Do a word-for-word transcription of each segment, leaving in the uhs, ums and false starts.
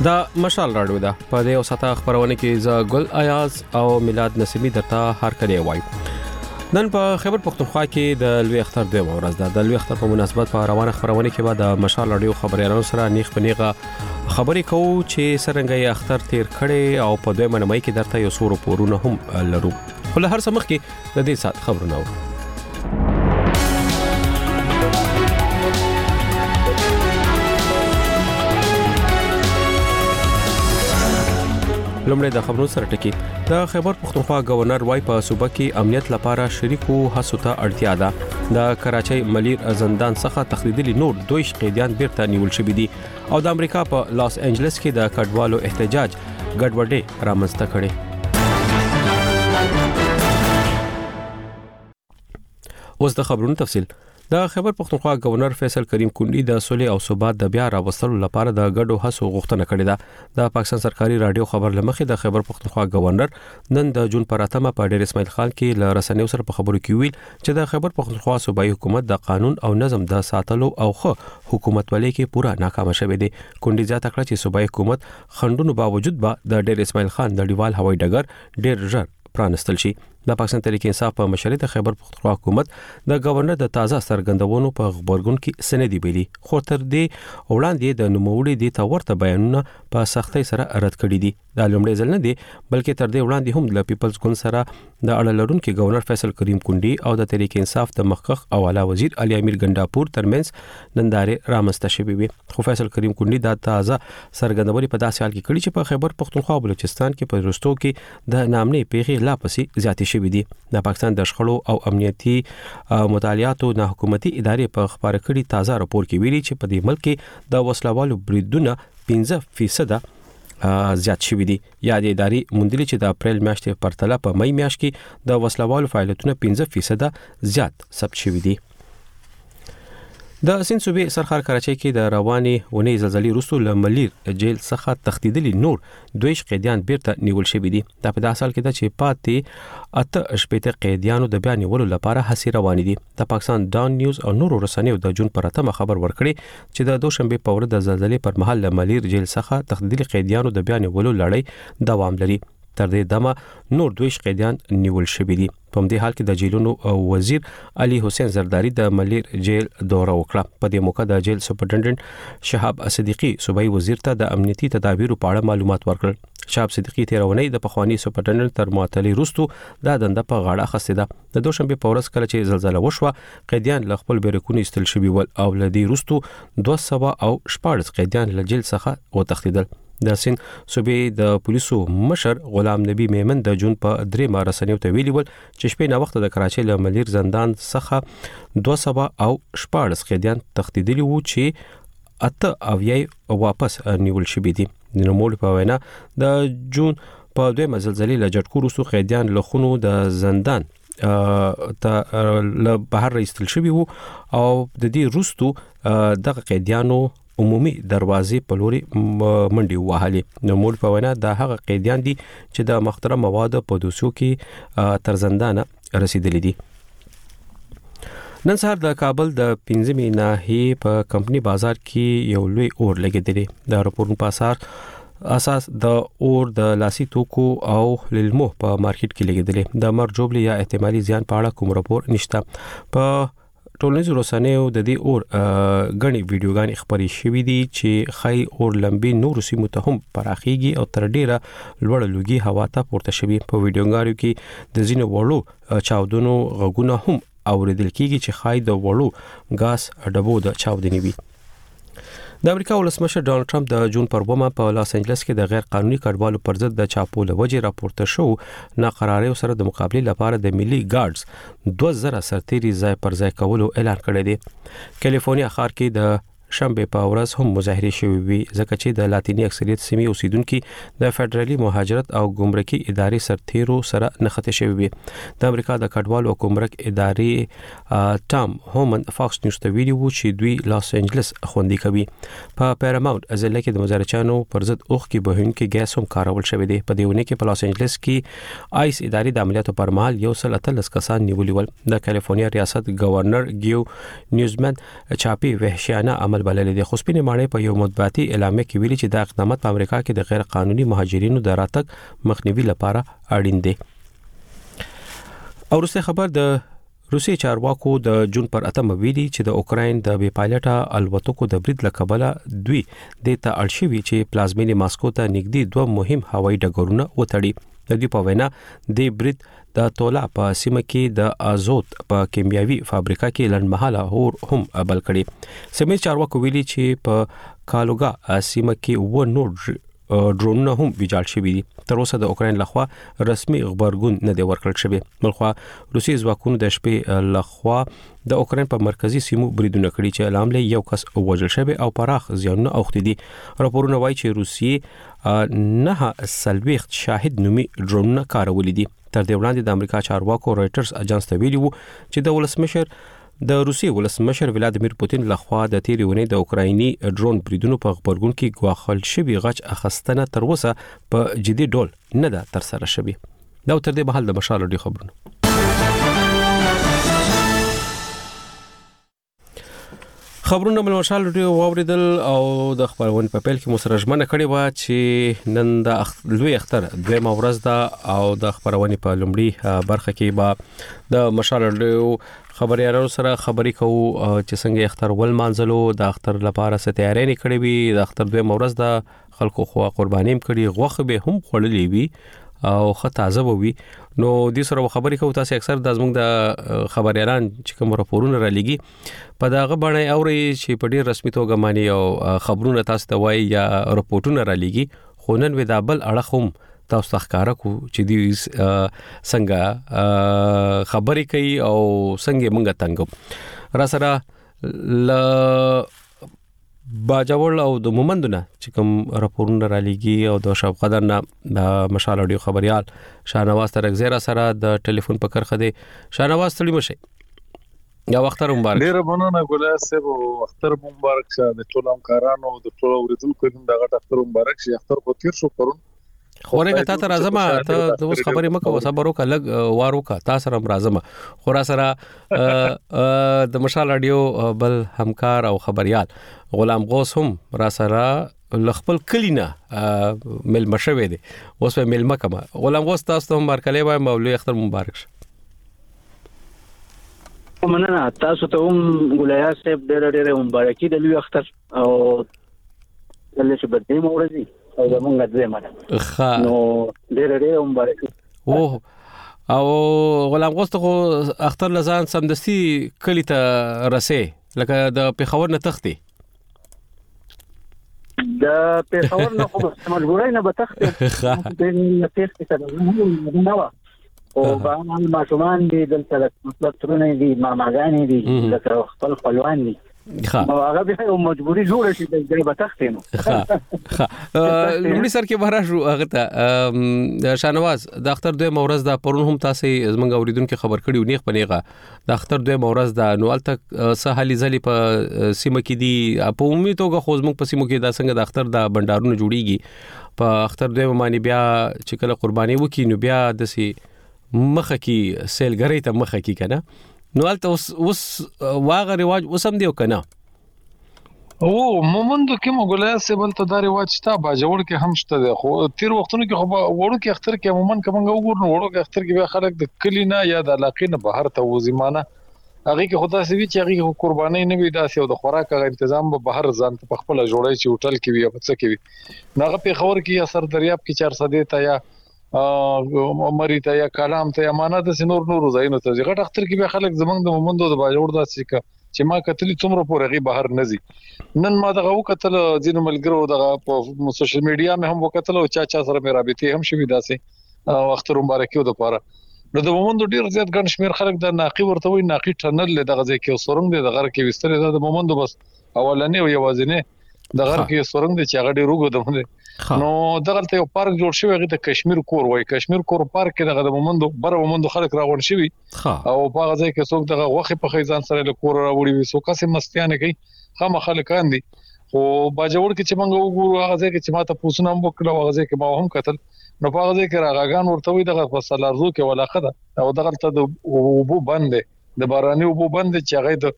دا مشال راډیو ده په دې اوساته خبرونه کې ز ګل ایاز او میلاد نسیمی درته هر کړی وای. نن په خیبر پختونخوا کې د لوی اختر دوه ورځ ده. د لوی اختر په مناسبت په روانه خبرونه کې به د مشال راډیو خبريالانو سره نیخ پنیغه خبرې کوو چې څنګه یې اختر تیر کړي او په دوه منمای کې درته یو سورو پورونه هم لرو. خو له هر څه مخکې د دې سات خبرونه وو. لومړی د خبرونو سره ټکی. د خیبر پختونخوا گورنر وای په صوبه کې امنیت لپاره شریکو هڅو ته اړتیا ده. د کراچۍ ملیر زندان څخه تخلیدلي نور دوه قیدیان بیرته نیول شوي دي او د امریکا په لاس انجلس کې د کډوالو احتجاج ګډوډي رامنځته کړي. اوس د خبرونو تفصیل. د خیبر پختونخوا گورنر فیصل کریم کونډي د سولې او ثبات د بیا راوستلو لپاره د ګډو هڅو غوښتنه کړې ده. د پاکستان سرکاري رادیو خبر لمخې د خیبر پختونخوا گورنر نن د جون پر اتمه په ډیر اسماعیل خان کې ل رسنیو سره په خبرو کې ویل چې د خیبر پختونخوا صوبایي حکومت د قانون او نظم د ساتلو او خو حکومت ولې کې پورا ناکام شوه دي. کونډي زیاته کړه چې صوبایي حکومت خندونو باوجود به د ډیر اسماعیل خان د ډیوال هوایي ډګر ډیر ژر پرانستل شي. د پاکستان تحریک انصاف په مشرۍ د خیبر پختونخوا حکومت د گورنر د تازه سرګندونو په خبرګون کې سندې ویلي خو تر دې وړاندې د نوموړي د تورته بیانونه په سختۍ سره رد کړي دي. د لومړي ځل نه دی بلکې تر دې وړاندې هم د پیپلز ګوند سره د اړه لرونکو گورنر فیصل کریم کونډي او د تحریک انصاف د مخکخ او اعلی وزیر علي امیر ګنداپور ترمنځ نندارې رامنځته شوې وي. خو فیصل کریم کونډي د تازه سرګندونې په داسې حال کې کړي چې په خیبر پختونخوا او بلوچستان کې په رستو کې د نامنې پیښې لا پسې زیاتې شوې دي. د پاکستان د شخړو او امنیتي مطالعاتو نه حکومتي ادارې په خبره کړي تازه راپور کې ویلي چې په دې ملک کې د وسلوالو بریدونه پنځه فیصد زیات شوي دي. یا د ادارې مندلي چې د اپریل میاشتې پرتله په مې میاشت کې د وسلوالو فعالیتونه پنځه فیصد زیات ثبت شوي دي. د سین صوبې سرخار کراچۍ کې د رواني ونې زلزلې وروسته له ملیر جیل څخه تخلیدلي نور دوه قیدیان بیرته نیول شوي دي. دا په داسې حال کې ده چې پاتې اته شپېته قیدیانو د بیا نیولو لپاره هڅې روانې دي. د پاکستان ډان نیوز او نورو رسنیو د جون پر اتمه خبر ورکړي چې د دوشنبه په ورځ د زلزلې پر مهال له ملیر جیل څخه تخلیدلي قیدیانو د بیا نیولو لړۍ دوام لري. تر دې دمه نور دوه قیدیان نیول شوي دي. په دې حال کې د جیلونو وزیر علي حسین زرداری د ملیر جیل دوره وکړه. په دې موقع د جیل سپرنټنډنټ شهاب صدیقي صوبایي وزیر ته د امنیتي تدابیرو په اړه معلومات ورکړل. شهاب صدیقي تیرونی د پخوانی سپرنټنډنټ تر معطلي وروسته د دنده په غاړه اخیسته ده. د دوشنبه په ورځ کله چې زلزلہ وشوه قیدیان له خپل بیرکونو ایستل شوي ول او له دې وروسته دوه سوه او شپږ قیدیان له جیل څخه وتښتیدل. د سین صوبې د پولیسو مشر غلام نبی میمن د جون په درې ما رسنیو ته ویلي ول چې شپې نه وخت د کراچۍ له ملیر زندان څخه دوه سوه او شپږ قیدیان تښتیدلي وو چې اته اویا واپس نیول شوي دي. د نوموړي په وینا د جون په دویمه زلزلې له جټکو وروسته قیدیان له خونو د زندان ته له بهر ایستل شوي وو او د دې وروسته دغه قیدیانو عمومي دروازې په لوري منډي وهلي. نو مول په وینا د هغه قیدیان دي چې د مخترم مواد په دوسیو کې تر زندان رسیدلي دي. نن سهار د کابل د پنځمې ناحیې په کمپنی بازار کې یو لوی اور لګیدلی. د راپورونو په اساس اساس د اور د لاسي توکو او للمو په مارکیټ کې لګیدلی. د مرګ جوړ یا احتمالي زیان په اړه کوم راپور نشته. په ټولنیزو رسنیو د دې اور غني ویډیوګانې خبرې شوې دي چې خای اور لمبي نور سیمو ته هم پراخيږي او تر ډیره لوړ لوګي هوا ته پورته شوي. په ویډیوګانو کې د ځینو وړو چاودنو غږونه هم اوریدل کیږي چې خای د وړو غاز ډبو د چاودنې وي. د امریکا ولسمشر ډانلډ ټرمپ د جون پر اوومه په لاس انجلس کې د غیر قانوني کډوالو پر ضد د چاپو لوجې راپورته شو ناقرارۍ سره د مقابله لپاره د ملي ګارډز دوه زره سرتیري ځای پر ځای کولو اعلان کړی دی. کالیفورنیا ښار کې د شنبه په ورځ هم مظاهره شوې وي ځکه چې د لاتینی اکثریت سیمې اوسیدونکو د فدرالي مهاجرت او ګمرکي ادارې سرتیرو سره نښته شوې وي. د امریکا د کډوالو او ګمرک ادارې ټام هومن فاکس نیوز ته ویلي وو چې دوی لاس انجلس خوندي کوي. په پیراماونت ازله کې د مظاهرچانو پر ضد اوخ کې بهونکي ګیس هم کارول شوې دي. په دیونه کې په لاس انجلس کې آیس ادارې د عملیاتو پر مهال یو سل اتلس کسان نیولي ول. د کالیفورنیا ریاست گورنر ګیو نیوزمن چاپی وحشیانه عمل بللې دي. خو سپینې ماڼۍ په یو مطبوعاتي اعلامیه کې ویلي چې دا اقدامات په امریکا کې د غیر قانوني مهاجرینو د راتګ مخنیوي لپاره اړین دي. او وروسته خبر د روسي چارواکو د جون پر اتمه ویلي چې د اوکراین د بې پایلټه الوتکو د برید لکبله دوی د ته اړشوي چې پلازمینې ماسکو ته نږدې دوه مهم هوایي ډګرونه وتړي. د دې په وینا د برید د تولا په سیمه کې د ازوت په کیمیاوي فابریکه کې لنډمحاله اور هم بل کړي. سیمه چارواکو ویلي چې په کالوګا سیمه کې و نور ډرونونه هم ویجاړ شوي دي. تر اوسه د اوکراین لخوا رسمي خبرګون نه دی ورکړل شوی. بلخوا روسي ځواکونو د شپې لخوا د اوکراین په مرکزی سیمو بریدونه کړي چې علام له یو کس وژل شوی او پراخ زیانونه اوختي دي. راپورونه وایي چې روسي نه سلويخت شاهد نومي ډرونونه کارولې دي. تر دې وړاندې د امریکا چارواکو رويټرز اجانس ته ویلي وو چې د ولسمشر د روسي ولسمشر ولادیمیر پوتین لخوا د تیرې ونې د اوکرایني ډرون بریدونو په خبرګون کې غواخل شوی غچ اخستنه تر اوسه په جدي ډول نه ده تر سره شوی. دا تر دې مهال د مشال ډي خبرونه. خبرونه مل مشال ډي واوریدل او د خبرونه په پیل کې مو سره ژمنه کړې و چې نن د لوی اختر دویمه ورځ ده او د خبرونه په لومړي برخه کې به د مشال ډي خبريالانو سره خبرې کوو چې څنګه اختر ول مانځلو د اختر لپاره ست تیاری نه کړې وي. د اختر دویمه ورځ د خلکو خو قرباني کړي غوخه به هم خړلې وي او خطازه وي. نو د سره خبرې کوو تاسو اکثر د زموږ د خبريالان چې کوم راپورونه را لګي په داغه باندې اوري چې په ډیر رسمي توګه مانی او خبرونه تاسو ته وایي یا راپورټونه را لګي. خو نن ودا بل اړه هم تاسو ښکارا کو چې دی څنګه خبرې کوي او څنګه مونږه تنګو را سره ل باجوړ او د مومندونه چې کوم راپورونه را لګي او د شب قدر نه د مشال اډیو خبريال شاهنواز ترغزیرا سره د ټلیفون په کرخه دی. شاهنواز تړي مشه یا وختر مبارک. ډیر مننه ګلیا صاحب او وختر مبارک شه د ټول همکارانو او د ټول اوریدونکو دغه وختر مبارک شه. اختر په تیر شو پرون خورګه تا ته راځم ته د اوس خبرې مکو صبر وکړه لګ وارو کا تا سره راځم. خورا سره د مشال اډیو بل همکار او خبريال غلام غوث هم را سره لخپل کلینا مل مشوي دي. اوس په مل مکه غلام غوث تاسو ته مبارکلې وایم مولوی اختر مبارک شه. مننه تاسو ته هم ګلیا صاحب ډېر ډېر مبارکي د لوی اختر او ولې چې بده مورزي او زمونږ دې مانه ښه نو ډېر ډېر مبارکي. او او غلام غوث ته اختر لزان سمدستي کلی ته رسې لکه د پیښور نه تختی د پیښور نه خو مجبورای نه به تختی د تختی ته نه و او باندې ماشومان دي دلته مطلب ترونه دي ماماګانی دي لکه خپل خپلوان دي. نو هغه به مجبوری جوړ شي د ځای به تختینو. ها لومړي سر کې بهر شو هغه ته شاهنواز د اختر دوی مورز د پرون هم تاسو زمنګ اوریدونکو خبر کړیو نیخ پنيغه د اختر دوی مورز د نوال تک سهالي ځلې په سیمه کې دي په عمومي توګه خو زمنګ په سیمه کې د څنګه د اختر د بندارونو جوړیږي په اختر دوی باندې بیا چې کله قرباني وکي نو بیا د سي مخه کې سیلګری ته مخه کې کنه نو الته اوس اوس واغه رواج وسم دیو کنه او مومندو کې مغولیا سیبل ته دا رواج شته باجوړ کې هم شته خو تیر وختونو کې خو وړو کې اختر کې عموما کومه وګورنو وړو کې اختر کې به خلک د کلینا یا د علاقې نه بهر ته وزمانه هغه کې خدا سوي چې هغه قرباني نه وي داسې او د خوراک غو تنظیم به بهر ځان په خپل جوړای چې هوټل کې وي او څه کې وي ناغه په خبر کې یا سر دریاب کې چار سده ته یا مری ته یا کلام ته امانت سينور نور زاینو ته غټ اختر کې به خلک زمنګ د مومندو د باجوړ داسې چې ما کتلی څومره پورې بهر نزي نن ما دغه وکتل ځینو ملګرو دغه په سوشل میډیا مې هم وکتل او چا چا سره مې رابطې هم شوي داسې او اختر مبارکي د پاره نو د مومندو ډیر زیات ګڼ شمیر خلک د ناقي ورته وي ناقي ټنل له دغه ځای کې سورنګ د غر کې وستره د مومندو بس اولنې او یوازینې د غر کې سورنګ د چاغړي روغو د نو دغه ته یو پارک جوړ شوی هغه ته کشمیر کور وای کشمیر کور پارک کې دغه د مومندو بر مومندو خلک راغون شوی او په هغه ځای کې څوک دغه وخت په خیزان سره له کور راوړي وي څوک سم مستیانه کوي خامہ خلکان دي خو باجوړ کې چې موږ وګورو هغه ځای کې چې ماته پوسونه هم وکړو هغه ځای کې ما هم کتل نو په هغه ځای کې راغاګان ورته وي دغه فصلارزو کې ولاخه ده او دغه ته د وبو بند د باراني وبو بند چې هغه د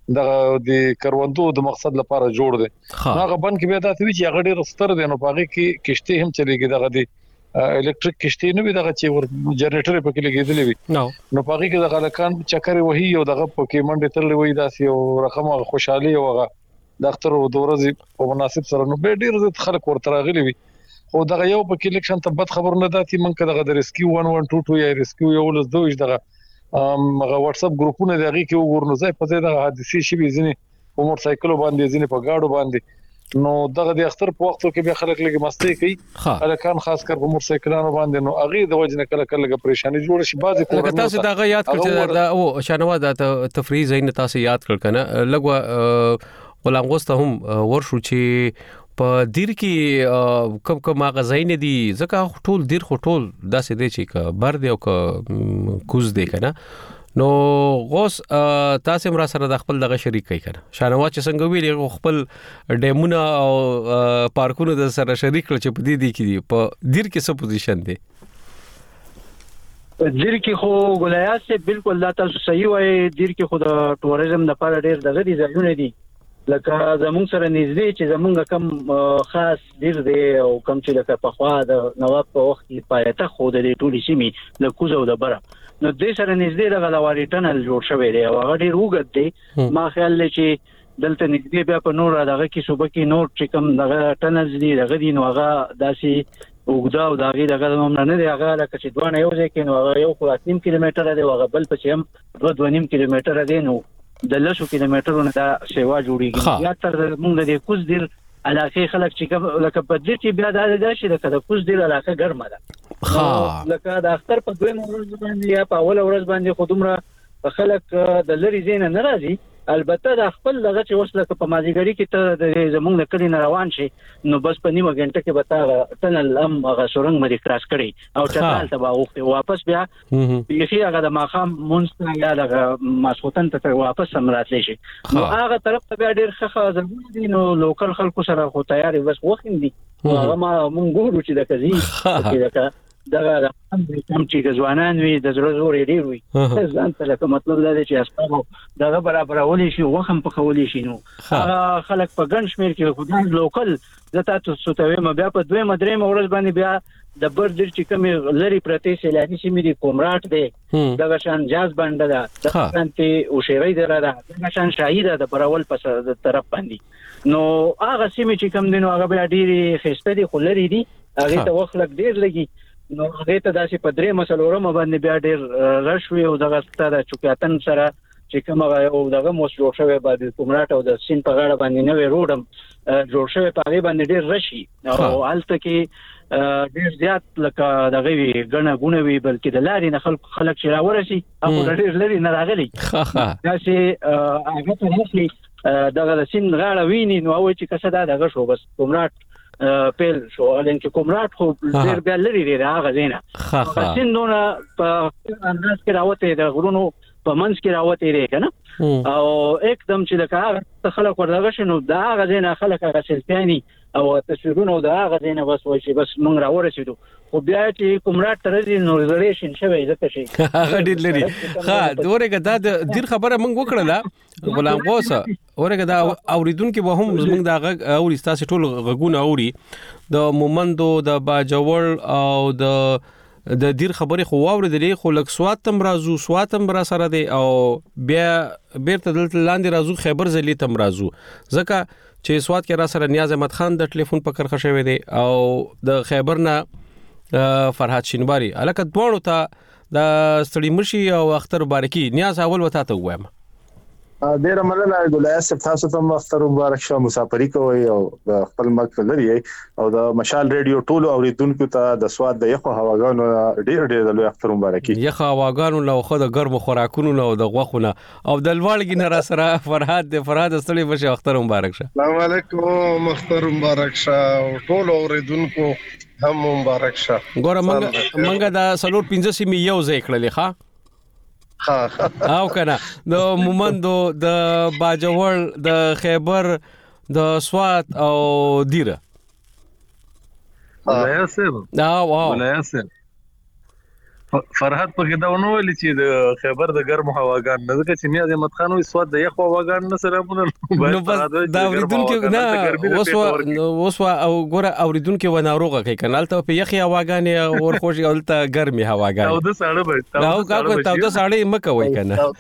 د د کروندو د مقصد لپاره جوړ دي هغه بند کې بیا دا څه چې هغه ډېر ستر دي نو پاره کې کشته هم چلیږي دغه دي الکتریک کشته نه وي دغه چې ور جنریټر په کې لګیدلې وي نو پاره کې دغه لکان چکر وهي او دغه په کې منډه تل وي داسې او رقم خوشحالي او هغه د اختر او دورځي په مناسب سره نو به ډېر زیات خلک ورته راغلي وي خو دغه یو په کې لیکشن ته بد خبر نه داتي منکه دغه د ریسکیو one one two two یا ریسکیو یو لس دوه دغه هغه واتس اپ ګروپونه دغه کې وګورنو ځای په ځای د حادثې شي ځینې په موټر سایکل باندې ځینې په گاډو باندې نو دغه د اختر په وخت کې به خلک لګي مستی کوي الکان خاص کر په موټر سایکلانو باندې نو اغه د وجنه کله کله پریشانی جوړ شي بعضی کورونه تاسو دا غا یاد کړئ دا او شانواز د تفریح زین تاسو یاد کړ کنه لګوا غلام غوسته هم ورشو چې په دیر کې کم کم غزاین دي ځکه ټول دیر خو ټول داسې دی چې بر دی او کوز دی کنه نو غوس تاسو مرا سره د خپل دغه شریک کوي کنه شانواز چې څنګه ویلې خپل ډیمونه او پارکونه د سره شریک کړ چې په دې دي کې په دیر کې څه پوزیشن دی دیر کې خو ګلایات سے بالکل لا تاسو صحیح وای دیر کې خو د ټوریزم لپاره ډېر دغه دي ځایونه دي لکه زمونږ سره نږدې چې زمونږ کم خاص دیر دی او کم چې لکه په خوا د نواب په وخت کې پایته خو د ټولي سیمې د کوزو د بره نو دې سره نږدې د غلواري ټنل جوړ شوی دی او هغه ډیر وګد دی ما خیال لري چې دلته نږدې بیا په نور دغه کې صوبه کې نور چې کوم دغه ټنل دي دغه دي نو هغه داسي وګدا او دغه دغه هم نه دی هغه لکه چې دوه یو ځای کې نو هغه یو خو نیم کیلومتر دی هغه بل په هم دوه دوه نیم کیلومتر دی نو د لسو کیلومترونو دا سیوا جوړیږي یا تر موږ د کوز دیر علاقه خلک چې لکه په دې چې بیا د داسې لکه د کوز دیر علاقه ګرمه ده ها لکه د اختر په دویم ورځ باندې یا په اول ورځ باندې خودمره خلک د لری زین نه راځي البته د خپل لغه چې وسله په مازیګری کې ته د زمونږ د کلی روان شي نو بس په نیمه غنټه کې به تا ټنل ام هغه سورنګ مری کراس کړي او چتال ته واوخته واپس بیا یخي هغه د ماخام مونږ یا د ماسوتن ته واپس سمراتلی شي نو هغه طرف ته بیا ډیر ښه ځای دي نو لوکل خلکو سره خو تیاری بس وخت دي هغه ما مونږ ګورو چې د کزي چې دغه هم چې ځوانان وي د زړه زور ډیر وي ځان ته لکه مطلب دا دی چې اسباب دغه برابرولې شي وخم په خولې شي نو خلک په ګڼ شمیر کې خدای لوکل زتا تاسو ته ما بیا په دوه مدرې مورز باندې بیا د بردر چې کوم لری پرتی سیلانی سیمې دی کومراټ دی دغه شان جاز باندې دا د سنتي او شیرای دره دا دغه شان شاهیده د پرول په طرف باندې نو هغه سیمې چې کوم دینو هغه بیا ډیره خسته دي خلری دي هغه ته وخت لګ ډیر لګي نو هغه ته داسې په درې مسلورم باندې بیا ډېر رشوي او دغه ستاره چوکاتن سره چې کوم او دغه موس جوړ شوی باندې کومراټ او د سین په غاړه باندې نوې روډم جوړ شوی په هغه باندې ډېر رشي او حالت کې ډېر زیات لکه دغه وی غنه غونه وی بلکې د لارې نه خلک خلک چې راورسي هغه ډېر لري نه راغلي داسې هغه ته نشي دغه د سین غاړه ویني نو او چې کسه دا دغه شو بس کومراټ پیل شو لکه چې کومراټ خو ډېر بیا لري دی هغه زینا سیندونه په انداز کې راوته د غرونو په منځ کې راوته دی کنه او एकदम چې لکه خلک ورغه شنو دا هغه زینا خلک هغه سلفياني او تصویرونه دا هغه زینا بس وای شي بس مونږ راورسېدو خو بیا چې کومراټ تر دې نو ریزرவேشن شوی ځکه شي هغه ډېر لري ها دورګه دا د ډیر خبره مونږ وکړه غلام غوسه اورګه دا اوریدونکو به هم زمونږ دا غ اوري تاسو ټول غږونه اوري د مومندو د باجوړ او د د دیر خبرې خو واوریدلې خو لک سواتم رازو سواتم را سره دی او بیا بیرته دلته لاندې رازو خیبر ضلع تم رازو ځکه چې سوات کې را سره نیاز احمد خان د ټلیفون په کرخه شوی دی او د خیبر نه فرحات شینواری الکه دوړو ته د ستړي مرشي او اختر مبارکي نیاز اول وتا ته وایم ډیر مننه ګلایس تاسو ته اختر مبارک شه مسافری کوي او د خپل ملک لري او د مشال ریډیو ټولو اوریدونکو ته د سواد د یخو هواګانو ډیر ډیر د اختر مبارکي یخو هواګانو له خو د ګرم خوراکونو له د غوخونه او د لوړګي نه را سره فرحات د فرحات ستړي بشه اختر مبارک شه السلام علیکم اختر مبارک شه ټولو اوریدونکو هم مبارک شه ګوره منګه منګه د سلور پنځه سیمې یو ځای کړلې ښا او کنه د مومندو د باجوړ د خیبر د سوات او دیره ولایسه دا واو ولایسه فرحت پکې دا ونه ویل چې د خیبر د ګرم هواګان نه ځکه چې نیاز احمد خان وي سواد د یخ هواګان نه سره مونږ نو بس دا اوریدونکو نه اوس او ګوره اوریدونکو و ناروغه کوي کنال ته په یخي هواګان اور خوشي اولته ګرمي هواګان او د ساړه به او کاکو ته د ساړه مکه وای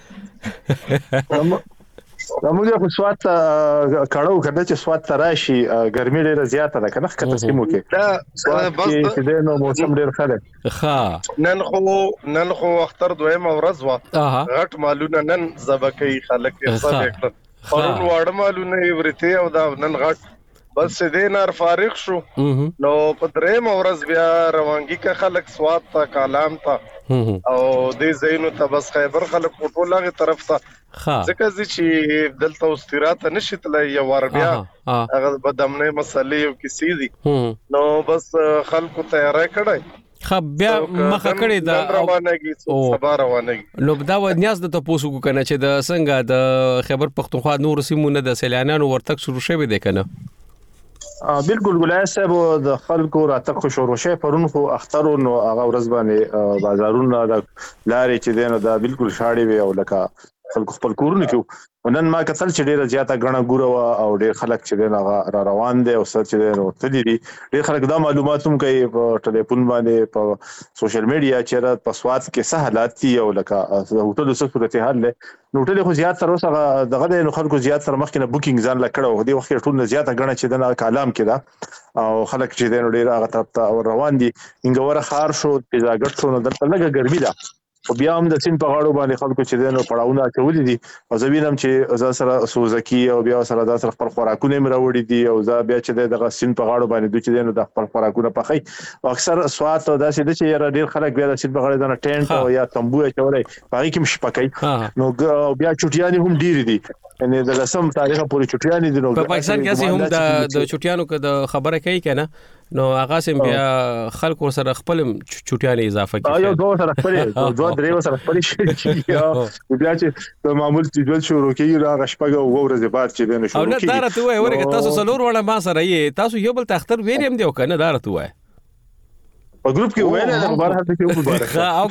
کنه موږ خو سوات کړهو کړه چې سوات تراشي ګرمي ډیره زیاته ده کنه کته سیمو کې دا بس چې د موسم ډیر خاله ښه نن خو نن خو اختر دویم ورځ وا غټ مالونه نن زبکې خلک حساب کړ پرون واړه مالونه ورته او دا نن غټ بس دې نار فارغ شو نو په دریم ورځ بیا روانګي کا خلک سوات تا کالام تا او دې زینو ته بس خیبر خلک ټول هغه طرف ته ځکه چې دلته استراحت نشته یو ور بیا هغه بدمنه مسلې یو کیسې دي نو بس خلکو تیارای کړای خ بیا مخه کړی دا روانګي سبا روانګي نو دا و نیاز د تاسو کو کنه چې د څنګه د خیبر پختونخوا نور سیمونه د سیلانیانو ورتک شروع شوه دي کنه بالکل ګلای صاحب د خلکو راتګ خو شروع شوه پرون خو اختر نو هغه ورځ باندې بازارونه د لارې چې دینه دا بالکل شاړې وي او لکه خلکو خپل کورونه کې ونن ما کتل چې ډیره زیاته غنه ګوره او ډیر خلک چې دغه را روان دي او سر چې نو تدي دي ډیر خلک دا معلومات هم کوي په ټلیفون باندې په سوشل میډیا چې په سواد کې څه حالات دي او لکه هوټل څه صورت حال له نو ټول خو زیات تر اوسه دغه نو خلکو زیات تر مخکې نه بوکینګ ځان لکړو دی وخت ټول زیاته غنه چې د کلام کې دا او خلک چې دنه ډیر هغه طرف ته روان دي انګوره خار شو پیزاګټ شو نو دلته لګه ګرمي ده او بیا هم د سین په غاړو باندې خلکو چې دنه پړاونه چولې دي او زوینم چې ز سره سوزکی او بیا سره د سره خپل خوراکونه مروړي دي او ز بیا چې دغه سین په غاړو باندې دوی چې دنه د خپل خوراکونه پخای او اکثر سوات او داسې د چې ډیر خلک بیا د سین په غاړو د ټینټ او یا تمبو چولې پای کې مش پکای نو بیا چټیانی هم ډیر دي یعنی د لسم تاریخ پورې چټیانی دي نو په پاکستان کې هم د د چټیانو کې د خبره کوي کنه نو هغه سم بیا خلکو سره خپل چټیانی اضافه کوي یو دوه سره خپل دوه درې سره خپل شي بیا چې د معمول جدول شروع کیږي را غشپګه او ورځې بعد چې دنه شروع کیږي او نه دارته وای ورګه تاسو سلور وړه ما سره یې تاسو یو بل تختر ویریم دی او کنه دارته وای په ګروپ کې ویل د مبارک کې مبارک او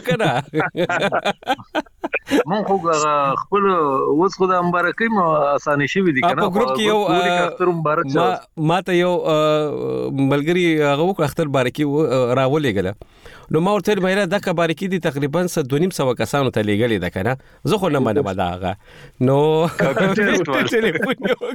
کنه مون خو خپل اوس خو د مبارکۍ مو اسانه شي دي کنه په ګروپ کې یو اختر مبارک ما ما ته یو ملګری هغه وکړ اختر مبارکي راولې غله نو ما ورته مېره د مبارکي دي تقریبا دوه نیم سو کسانو ته لګلې ده کنه زه خو نه منم دا هغه نو ټلیفون یو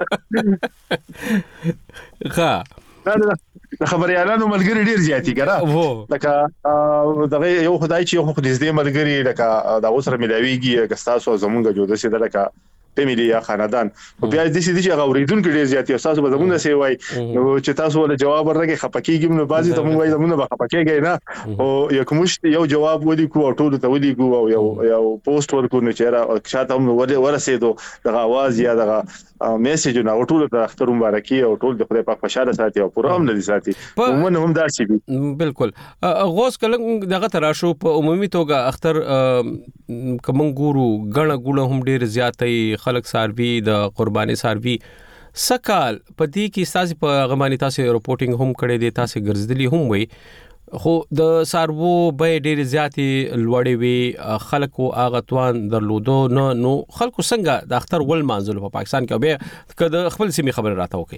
ښه د خبري اعلانو ملګری ډیر زیاتی کړه لکه دغه یو خدای چې یو خو دې ملګری لکه دا اوسره ملاویږي کستاسو زمونږ جوړ شي دلته فیملی یا خاندان او بیا د دې چې غوریدون کې ډیر زیاتی تاسو به زمونږ سی وای نو چې تاسو ول جواب ورکړي خپکیږي نو بازي ته مونږ وای زمونږ به خپکیږي نه او یو کومش یو جواب ودی کو ټول ته ودی کو او یو یو پوسټ ورکو نه چیرې شاته هم ورسېدو دغه आवाज یا دغه میسج نو ټول ته اختر مبارکي او ټول د خدای پاک خوشاله ساتي او پوره هم نه ساتي ومن هم دا شي بالکل غوس کله دغه تراشو په عمومي توګه اختر کوم ګورو غړ ګړ هم ډیر زیاتې خلک ساروي د قرباني ساروي سکال پدې کې ساسي په غماني تاسو رپورټینګ هم کړې دي تاسو ګرځدلي هم وي خو د سارو به ډېر زیاتې لوړې وي خلکو اغتوان درلودو نو نو خلکو څنګه د اختر ول منځل په پاکستان کې به کده خپل سیمه خبر راته وکي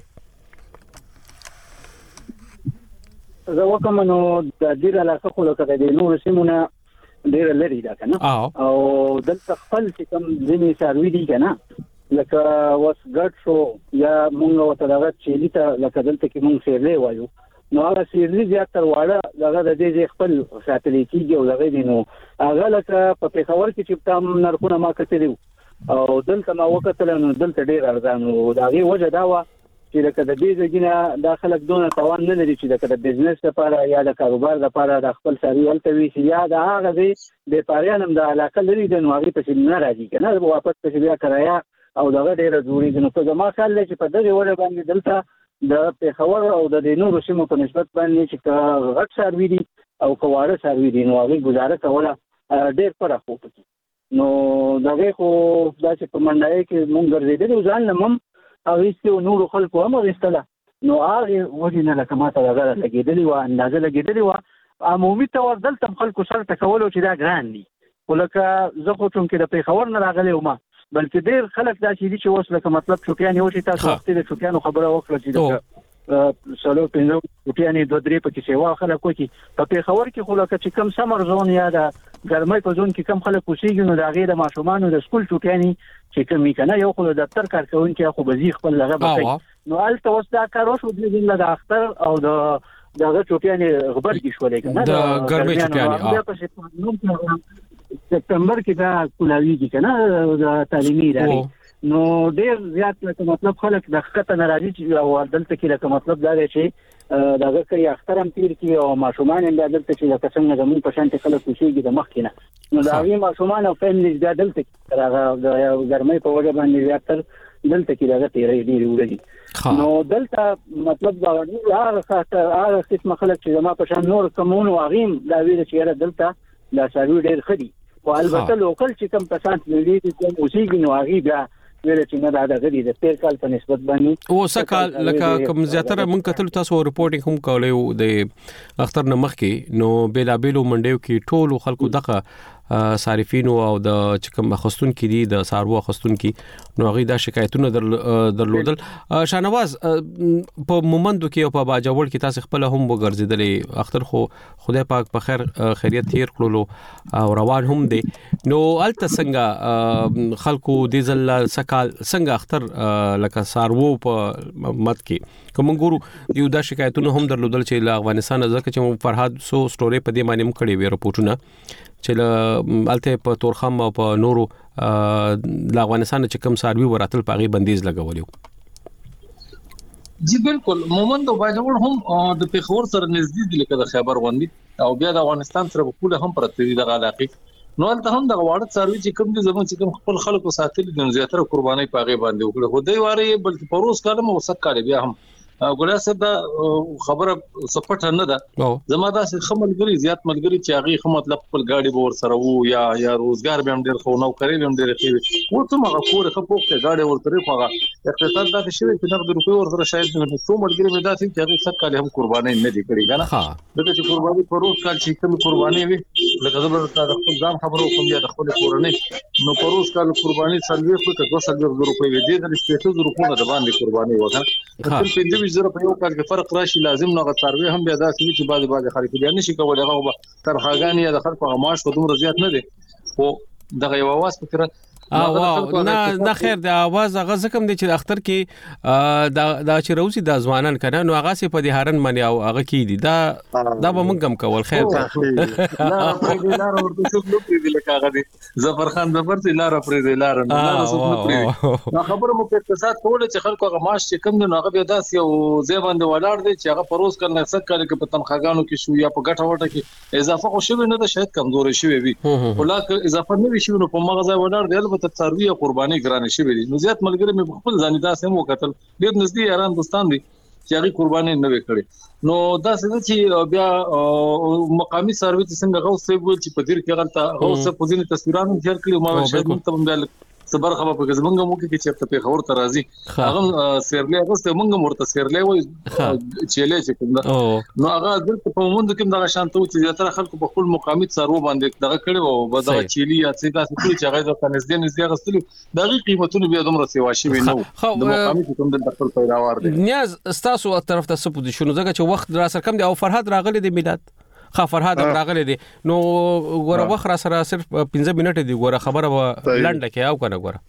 زه وکم نو د دې علاقه خو لکه د نور سیمونه ډیر لري دا کنه او دلته خپل چې کوم ځینې ساروي دي کنه لکه وسګټ شو یا مونږ وته دغه چې لیته لکه دلته کې مونږ سیرلې وایو نو هغه سیرلې زیات تر واړه دغه د دې خپل ساتلیتي او دغه دي نو هغه لکه په پیښور کې چې تام نرخونه ما کتلې او دلته ما وکتل نو دلته ډیر ارزان او دا غي وجه دا و چې لکه د دې ځګینه داخله دونه توان نه لري چې د بزنس لپاره یا د کاروبار لپاره د خپل ساري ولته وي چې یا د هغه دی د پاریانم د علاقه لري د نوغي په څیر نه راځي کنه واپس په بیا کرایا او دغه ډیره ضروري دي نو که ما خیال لري چې په دغه وړ باندې دلته د پیښور او د نورو سیمو په نسبت باندې چې غټ ساروي دي او کواره ساروي دي نو هغه گزاره کوله ډیر فرق وکړي نو دغه خو داسې په منډای کې مونږ ګرځېدل ځان لمم او هیڅ نور خلکو هم غوښتله نو هغه وجه نه لکه ماته هغه لګېدلی و اندازه لګېدلی و عمومي تور دلته خلکو سره تکولو چې دا ګران دي ولکه زه خو څوم کې د پیښور نه راغلی وم بلکې ډېر خلک دا چې دي چې اوس لکه مطلب چوکیان یو چې تاسو وخت د چوکیانو خبره وکړه چې سلو پنځه چوکیانې دوه درې پکې سیوا خلک کوي په پیښور کې خو لکه چې کم سمر زون یا د ګرمۍ په زون کې کم خلک اوسېږي نو د هغې د ماشومانو د سکول چوکیانې چې کوم کنه یو خو د دفتر کارکونکي خو بزی خپل لغه بکې نو هلته اوس دا کار وشو د اختر او د دغه چوکیانې غبر کې شولې کنه د ګرمۍ چوکیانې سپتمبر کې دا کولاویږي کنه د تعلیمي ادارې نو ډېر زیات لکه مطلب خلک د خطه ناراضي او دلته کې لکه مطلب دا دی چې دغه کوي اختر هم تیر کی او ماشومان هم دلته چې لکه څنګه زمون په شان خلک خوشيږي د مخ کې نه نو دا وی ماشومان او فیملیز دا دلته راغه د ګرمۍ په وجه باندې زیاتر دلته کې راغه تیرې ډېر وړي نو دلته مطلب دا هغه خاطر هغه قسم خلک چې زما په شان نور کومون واغیم دا ویل چې دلته دا ساروی ډېر خدي او البته لوکل چې کوم کسان لري چې اوسېږي نو هغه بیا ویل چې نه دا د غړي د تیر کال په نسبت باندې او سکال لکه کوم زیاتره مونږ کتل تاسو ریپورټینګ هم کولای د اختر نه مخکې نو بیلا بیلو منډیو کې ټولو خلکو دغه صارفین او د چکم خستون کې دي د سارو خستون کې نو هغه دا شکایتونه درلودل شانواز په مومندو کې او په باجوړ کې تاسو خپل هم وګرځیدلې اختر خو خدای پاک په خیر خیریت تیر کړلو او روان هم دي نو الته څنګه خلکو د زل سکال څنګه اختر لکه سارو په مت کې کوم ګورو یو دا شکایتونه هم درلودل چې له افغانستان ځکه چې فرهاد سو سټوري په دې باندې مکړې وی رپورټونه چې الته په تورخم او په نورو د افغانستان چې کوم ساروي وراتل پاغي بندیز لګولیو جی بالکل مومند او باجوړ هم د پیښور سره نږدې دي لکه د خیبر غونډي او بیا د افغانستان سره په کوله هم پرته دي د علاقې نو الته هم د واړه ساروي چې کوم دي زمون چې کوم خپل خلکو ساتل د زیاتره قرباني پاغي باندې وکړه خو دوی واره بلکې پروس کالم او سک کال بیا هم ګولا صاحب دا خبره سپټ نه ده زما دا خملګری زیات ملګری چې هغه خو مطلب خپل گاډي به ور سره وو یا یا روزګار به هم ډیر خو نو کوي هم ډیر کوي و ته ما خو خو پوښتنه گاډي ور سره خو اقتصاد دا شي چې نقد روپی ور سره شاید نه څو ملګری به دا چې هغه څه کال هم قرباني نه دي کړی کنه دغه چې قرباني پروس کال چې کوم قرباني وي لکه زبر د خپل ځان خبرو کوم یا د خپل کورنۍ نو پروس کال قرباني څلوي خو ته دوه سلو روپی وي دي د شپږ سلو روپو د باندې قرباني وکړه زره په یو کال کې فرق راشي لازم نو غتاروي هم بیا داسې چې بعد بعد خلک بیا نشي کولای هغه ترخاګان یا د خلکو غماش په دومره زیات نه دي خو دغه یو आवाज فکر او نه نه خیر د आवाज هغه زکم دي چې اختر کې دا دا چې روزي د ځوانان کنه نو هغه سي په دې هارن باندې او هغه کې دي دا دا به موږ هم کول خیر نه په دې لار ورته څوک نو پری لکه هغه دي ظفر خان ظفر سي لار پری دې لار نه څوک نو پری دا خبره مو په اقتصاد ټول چې خلکو هغه ماش چې کم نه هغه بیا داسې او ځای باندې ولاړ دي چې هغه پروس کړل څه کړي کې په تنخواګانو کې شو یا په ګټه وټه کې اضافه خو شوی نه ده شاید کمزوري شوی وي ولکه اضافه نه وي شو نو په مغزه ولاړ دی البته څاروي قرباني ګرانه شي وي نو زیات ملګری مې خپل ځانیدا سم وکتل ډیر نږدې ایران دوستان دي چې هغه قرباني نه وکړي نو دا څه چې بیا مقامي سروي څنګه غوث ویل چې په دیر کې غلطه غوث په ځینې تصویرانو شیر کړي ما شاید ته بیا صبر خبر په زمونږ مو کې چې په خبر ته راځي هغه سیرلې هغه مونږ مرته سیرلې وای چيلې چې کوم نو هغه دلته په موند کې دغه شانته چې زیاتره خلکو په خپل مقامي څارو باندې دغه کړي وو به دغه چيلي یا څه تاسو کړی چې هغه د نږدې نږدې غستلو دغه قیمتونه بیا دومره سیوا شي نه د مقامي کوم د خپل پیداوار دي نیاز تاسو طرف ته څه پوزیشن زګه چې وخت را سره کم دی او فرهاد راغلی دی میلاد خا فرهاد راغلی دی نو ګوره وخت را سره صرف پنځه منټه دی ګوره خبره لنډه کې او کنه ګوره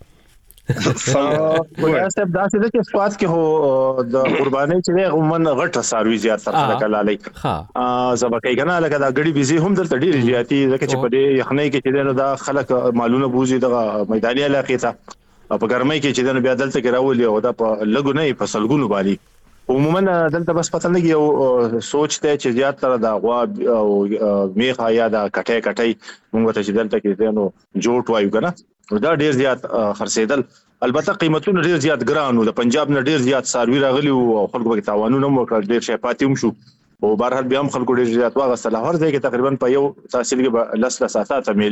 ګوره صاحب دا څه چې سواد کې هو د قرباني چې عموما غټه ساروي زیات سره کلالي ها زبکې کنه لکه دا غړي بيزي هم درته ډیره زیاتی ځکه چې په دې یخنۍ کې چې دا خلک مالونه بوزي د میداني علاقې ته په ګرمۍ کې چې بیا دلته کې راولي او دا په لګو نه په سلګونو بالي عموما دلته بس پته لګي او سوچته چې زیات تر دا غوا او میخه یا دا کټه کټي موږ ته چې دلته کې نو جوړ وایو کنه دا ډیر زیات خرڅېدل البته قیمتونه ډیر زیات ګران او د پنجاب نه ډیر زیات ساروي راغلي او خلکو به تاوانونه مو کړ ډیر شي پاتې هم شو او بهر حال بیا هم خلکو ډیر زیات واغسل هر ځای کې تقریبا په یو تحصیل کې لس لساتات ملي وي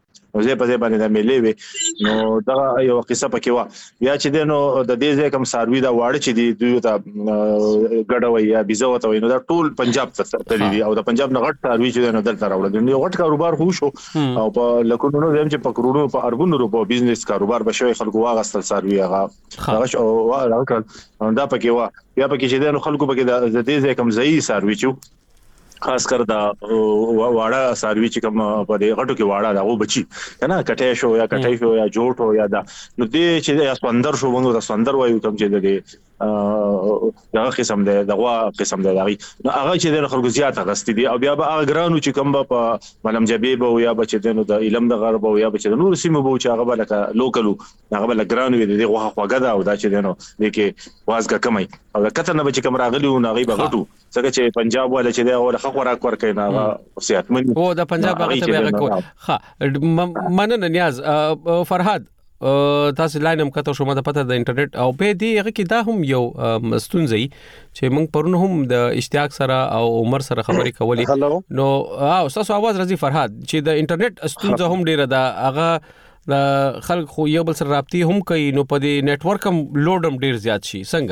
او زه په دې باندې د ملي وي نو دا یو قصه پکې و بیا چې دنو د دې ځای کوم ساروي دا واړه چې دی دوی ته ګډوي یا بيزو ته وي نو دا ټول پنجاب ته تللی دي او د پنجاب نه غټ ساروي چې نو دلته راوړل نو غټ کاروبار خو شو او په لکونو زم چې په کرونو په اربونو روپو بزنس کاروبار بشوي خلکو واغستل ساروي هغه هغه او دا پکې و بیا پکې چې دنو خلکو پکې د دې ځای کوم ځای ساروي چې خاص کر دا واړه ساروي چې کوم په دې غټو کې واړه دا و بچي کنه کټه شو یا کټه شو یا جوړ شو یا دا نو دې چې یا سوندر شو ونو دا سوندر وایو کوم چې دې دا قسم ده دغه قسم ده دغه نو هغه چې د خلکو زیات غستې دي او بیا به هغه ګرانو چې کوم په ملم جبیب او یا بچ دنو د علم د غرب او یا بچ د نور سیمه بو چې هغه بلکه لوکلو هغه بل ګرانو دي دغه خوګه ده او دا چې دنو د کې وازګه کمای او کته نه بچ کوم راغلی او نغې بغټو څنګه چې پنجاب ولا چې دا ور خو راک ور کین هغه صحتمن او د پنجاب هغه ته به کو ها مننه نیاز فرهاد تاسو لاینم کته شو مده پته د انټرنیټ او په دې هغه کې دا هم یو مستونزي چې موږ پرونه هم د اشتیاق سره او عمر سره خبرې کولې نو او تاسو आवाज راځي فرهاد چې د انټرنیټ استونزه هم ډیره ده هغه د خلک خو یو بل سره رابطي هم کوي نو په دې نت ورک هم لوډ هم ډیر زیات شي څنګه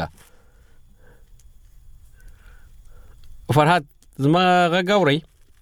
فرهاد زما غاوري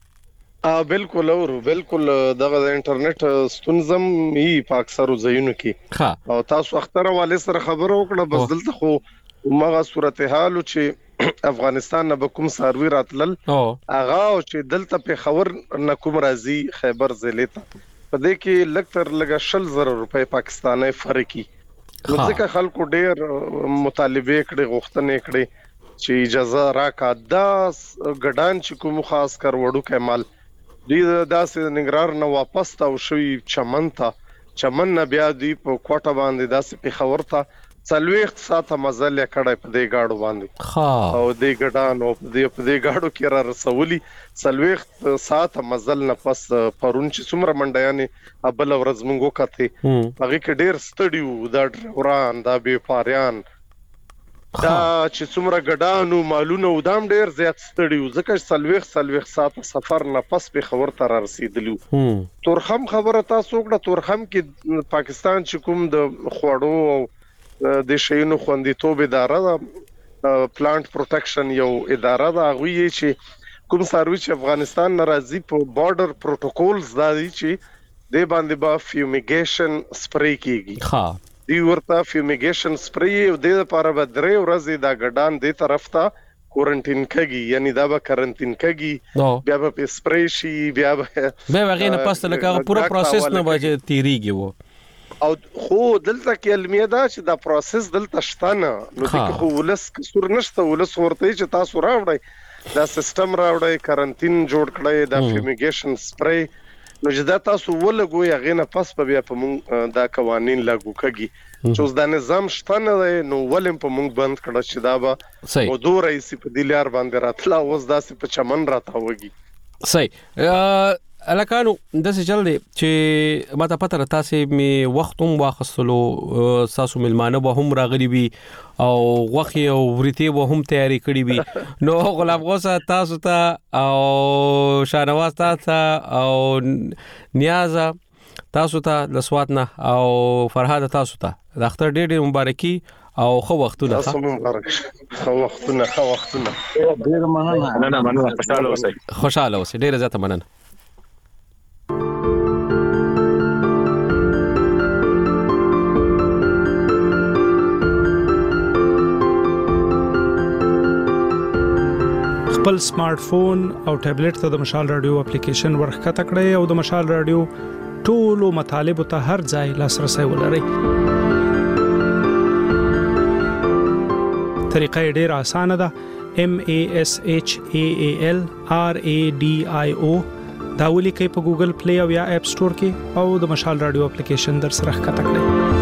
ا بالکل اور بالکل دغه د انټرنیټ ستونزم ای په اکثرو ځایونو کې او تاسو اختر والے سره خبرو وکړه بس دلته خو مغه صورتحال چې افغانستان نه کوم ساروي راتلل اغه او چې دلته په خبر نکوم راځي خیبر ضلع ته په دې کې لکتر لګا شل زره روپے پاکستاني فرقي ځکه خلکو ډېر مطالبه کړي غوښتنې کړي چې اجازه راکا داس ګډان چې کوم خاص کر وړو کمال دوی داسې نګرار نه واپس تا او شوی چمن ته چمن نه بیا دوی په کوټه باندې داسې په خبر ته څلويخت ساته مزل کړه په دې گاډو باندې او دې ګډان او دې په دې گاډو کې را رسولي څلويخت ساته مزل نه پس پرون چې څومره منډیانې ابل ورځ مونږ وکړه هغه کې ډېر ستړیو دا ډروران دا بي پاریان دا چې څومره ګډانو مالونه ودام ډېر زیات ستړیو ځکه سلويخ سلويخ ساعت سفر نه پس په خبر تر رسیدلو تورخم خبره تاسو وکړه تورخم کې پاکستان چې کوم د خوړو او د شینو خوندیتوب اداره ده پلانټ پروټیکشن یو اداره ده غوي چې کوم سروي چې افغانستان ناراضي په بارډر پروتوکولز دا دي چې د باندې با فیومیګیشن سپری کیږي ها دی ورته فیومیګیشن سپری او د لپاره به درې ورځې دا ګډان د طرف ته کورنټین کږي یعنی دا به کرنټین کږي بیا به سپری شي بیا به به وغینه پاس لکه پورا پروسس نه باندې تیریږي وو او خو دلته کې علمي دا چې دا پروسس دلته شته نه نو دغه خو ولس کسور نشته ولس ورته چې تاسو راوړئ دا سیستم راوړئ کرنټین جوړ کړئ دا فیومیګیشن سپری نو چې دا تاسو ولګوي هغه نه پس په بیا په مونږ دا قوانين لاګو کړي چې اوس دا نظام شته نه نو ولیم په مونږ بند کړه چې دا به او دوه رئیس په دې لار باندې راتلا اوس داسې په چمن راتاوږي صحیح الکانو د څه چل دی چې ماته پته را تاسو می وختوم واخصلو تاسو ملمانه به هم راغلی وي او غوخي او ورته به هم تیاری کړی وي نو غلام غوسه تاسو ته او شاهنواز تاسو او نیاز تاسو ته د سواتنه او فرهاد تاسو ته د اختر ډېر ډېر مبارکي او خو وختونه تاسو مبارک خو وختونه خو وختونه ډېر مننه مننه مننه خوشاله اوسئ خوشاله اوسئ ډېر زیاته مننه خپل سمارټ فون او ټابلیټ ته د مشال رادیو اپلیکیشن ورخته کړئ او د مشال رادیو ټولو مطالب ته هر ځای لاسرسي ولرئ. طریقه ډېر اسانه ده. M A S H A A L R A D I O دا ولیکئ په ګوګل پلی او یا اپ سٹور کې او د مشال رادیو اپلیکیشن در سره ښکته کړئ.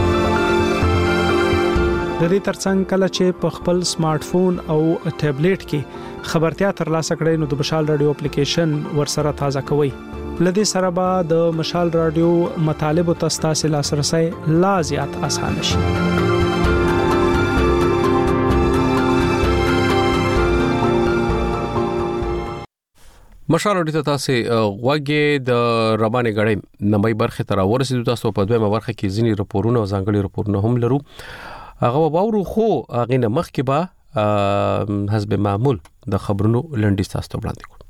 د دې ترڅنګ کله چې په خپل سمارټ فون او ټابلیټ کې خبرتیا ترلاسه کړئ نو د مشال رادیو اپلیکیشن ورسره تازه کوئ. لدې سره به د مشال رادیو مطالب او تاسو لاسرسي لا زیات اسانه شي. مشال اوري ته تاسو غوګه د ربانې غړې نمبر برخه تر ورسېدو تاسو په دویمه برخه کې ځینی راپورونه او ځانګړي راپورونه هم لرو هغه باورو خو هغه نه مخ کې به حسب معمول د خبرونو لنډی تاسو ته وړاندې کوم.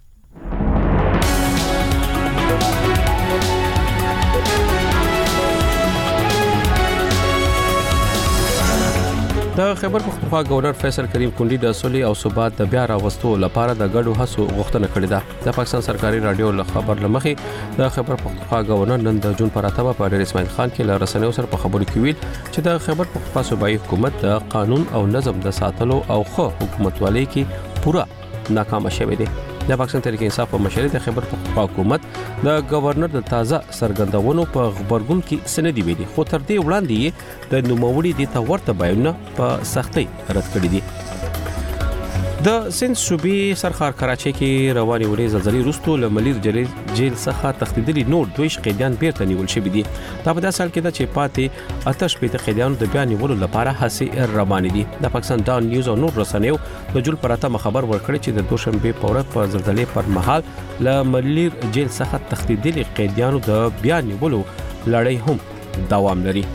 د خیبر پختونخوا گورنر فیصل کریم کونډي د اصولي او ثبات د بیا راوستو لپاره د ګډو هڅو غوښتنه کړې ده. د پاکستان سرکاري رادیو له خبر لمخې د خیبر پختونخوا گورنر نن د جون پر اتبه په ډېر اسماعیل خان کې له رسنیو سره په خبرو کې ویل چې د خیبر پختونخوا صوبایي حکومت د قانون او نظم د ساتلو او خو حکومتوالۍ کې پوره ناکام شوی دی. د پاکستان تحریک انصاف په مشرۍ د خیبر پختونخوا حکومت د گورنر د تازه سرګندونو په خبرګون کې سندې ویلي خو تر دې وړاندې د نوموړي د تورته بیانونه په سختۍ رد کړی دي. د سند صوبې سرخار کراچۍ کې رواني ورې زلزلې وروسته له ملیر جیل جیل څخه تښتیدلي نور دوه قیدیان بیرته نیول شوي دي. دا په داسې حال کې ده چې پاتې آتش پېته قیدیانو د بیا نیولو لپاره هڅې روانې دي. د پاکستان ډان نیوز او نور رسنیو د جول پراته خبر ورکړی چې د دوشنبه په ورځ په زلزلې پر مهال له ملیر جیل څخه تښتیدلي قیدیانو د بیا نیولو لړۍ هم دوام لري.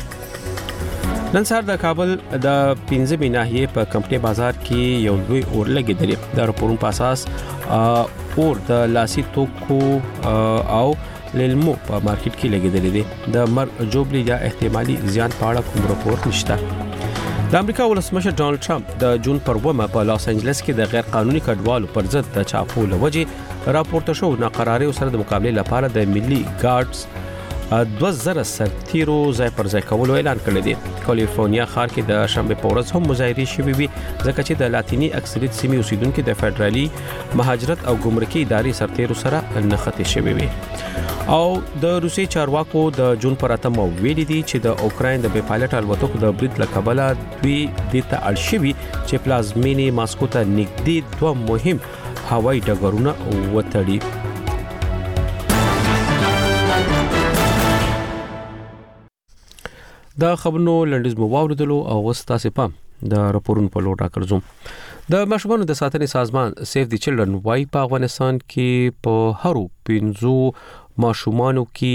نن سهار د کابل د پنځمې ناحیې په کمپنی بازار کې یو لوی اور لګیدلی. د راپورونو په اساس اور د لاسي توکو او لیلمو په مارکیټ کې لګیدلی دی. د مرګ جوړلی یا احتمالي زیان په اړه کوم راپور نشته. د امریکا ولسمشر ډانلډ ټرمپ د جون پر اوومه په لاس انجلس کې د غیر قانوني کډوالو پر ضد د چاپو لوجې راپورته شو ناقراری سره د مقابله لپاره د ملي ګارډز دوه زره سرتیرو ځای پر ځای کولو اعلان کړی دی. کالیفورنیا ښار کې د شنبه په ورځ هم مظاهرې شوې وي ځکه چې د لاتینی اکثریت سیمې اوسیدونکو د فدرالي مهاجرت او ګمرکي ادارې سرتیرو سره نښتې شوې وي. او د روسي چارواکو د جون پر اتمه ویلي دي چې د اوکراین د بې پایلټ الوتکو د برید له کبله دوی د ته اړشوي چې پلازمینې ماسکو ته نږدې دوه مهم هوایي ډګرونه وتړي. د خبرونو لنډیز مو واوریدلو او وستاسې پام د راپورونو په لور راکړم. د ماشومانو د ساتنې سازمان سیف دی چلډرن وايي په افغانستان کې په هرو پنځو ماشومانو کې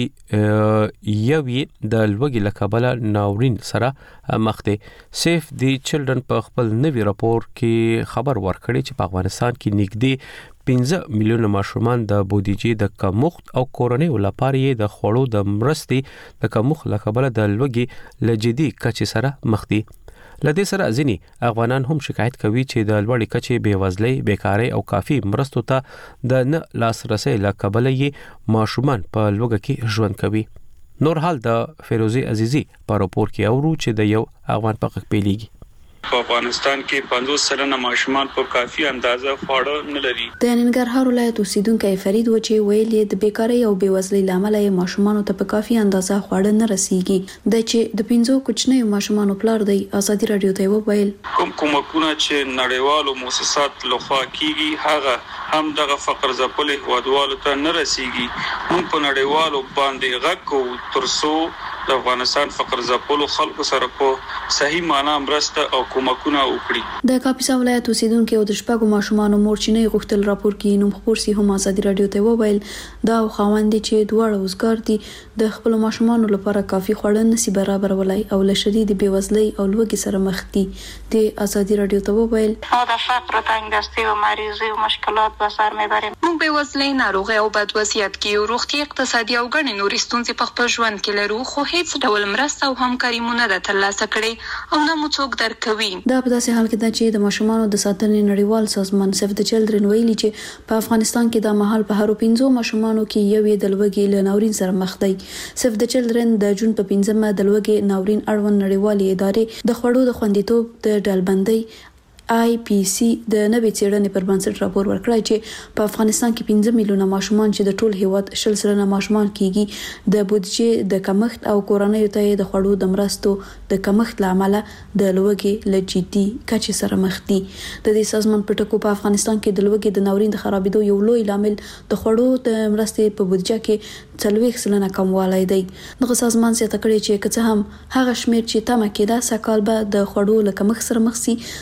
یوې د لوګي لکبله ناورین سره مخ دي. سیف دی چلډرن په خپل نوي راپور کې خبر ورکړی چې په افغانستان کې نږدې پنځه میلیونه ماشومان د بودیجې د کمښت او کورنۍ لپاره د خوړو د مرستې د کمښت لکبله د لوګي لجدي کچې سره مخ دي. لدې سره ځینی افغانان هم شکایت کوي چې د لوړې کچې بیوزلۍ، بیکاری او کافي مرستو ته د نه لاسرسي لکبله یې ماشومان په لوګه کې ژوند کوي. نور حال د فیروزي عزیزی په راپور کې اورو چې د یو افغان په حق پیلېږي. په افغانستان کې پنځوس سلنه ماشومان په کافي اندازه خواړه نه لري. د ننګرهار ولایت اوسیدونکو فرید و چې ویلي د بیکاری او بیوزلۍ لامل یې ماشومان ته په کافي اندازه خواړه نه رسیږي. د چې د پنځو کوچنیو ماشومان پلار دی ازادي رادیو ته وویل کوم کومکونه چې نړیوالو مؤسسات لخوا کیږي هغه هم دغه فقر ځپلې هوادوالو ته نه رسیږي. موږ په نړیوالو باندې غږ کوو ترڅو د افغانستان فقر ځپلو خلکو سره په صحیح معنا مرسته او کومکونه وکړي. د کاپیسا ولایت اوسیدونکو د شپږو ماشومان مورچینه غوښتل راپور کې نوم خبرسي هم ازادي رادیو ته وویل دا خواوندې چې دواړه وزګار دي د خپل ماشومان لپاره کافي خوړن نسی برابر ولای او له شدید بیوزلۍ او لوګي سره مخ دي. د ازادي رادیو ته وویل ما د فقر تنګدستي او مریضي او مشکلات به سر میبریم. موږ بیوزلۍ ناروغي او بد وضعیت کې روغتي اقتصادي او ګڼې نورې ستونزې په خپل ژوند کې لرو خو هیڅ ډول مرسته او همکاري مونږ نه ترلاسه کړې او نه مو څوک درکوي. دا په داسې حال کې ده چې د ماشومان د ساتنې نړیوال سازمان سیف د چلډرن ویلي چې په افغانستان کې د مهال په هرو پنځو ماشومانو کې یوې د لوګي له ناورین سره مخ دی. سیف د چلډرن د جون په پنځمه د لوګي ناورین اړوند نړیوالې ادارې د خوړو د خوندیتوب د ډلبندۍ آی پی سی د نوې څېړنې پر بنسټ راپور ورکړی چې په افغانستان کې پنځه میلیونه ماشومان چې د ټول هیواد شل سلنه ماشومان کېږي د بودیجې د کمښت او کورنۍ ته د خوړو د مرستو د کمښت لامل د لوګي له جدي کچې سره مخ دي. د دې سازمان په ټکو په افغانستان کې د لوګي د ناورین د خرابېدو یو لوی لامل د خوړو د مرستې په بودیجه کې څلوېښت سلنه کموالی دی. دغه سازمان زیاته کړې چې که څه هم هغه شمېر چې تمه کېده سږ کال به د خوړو له کمښت سره مخ شي د تیر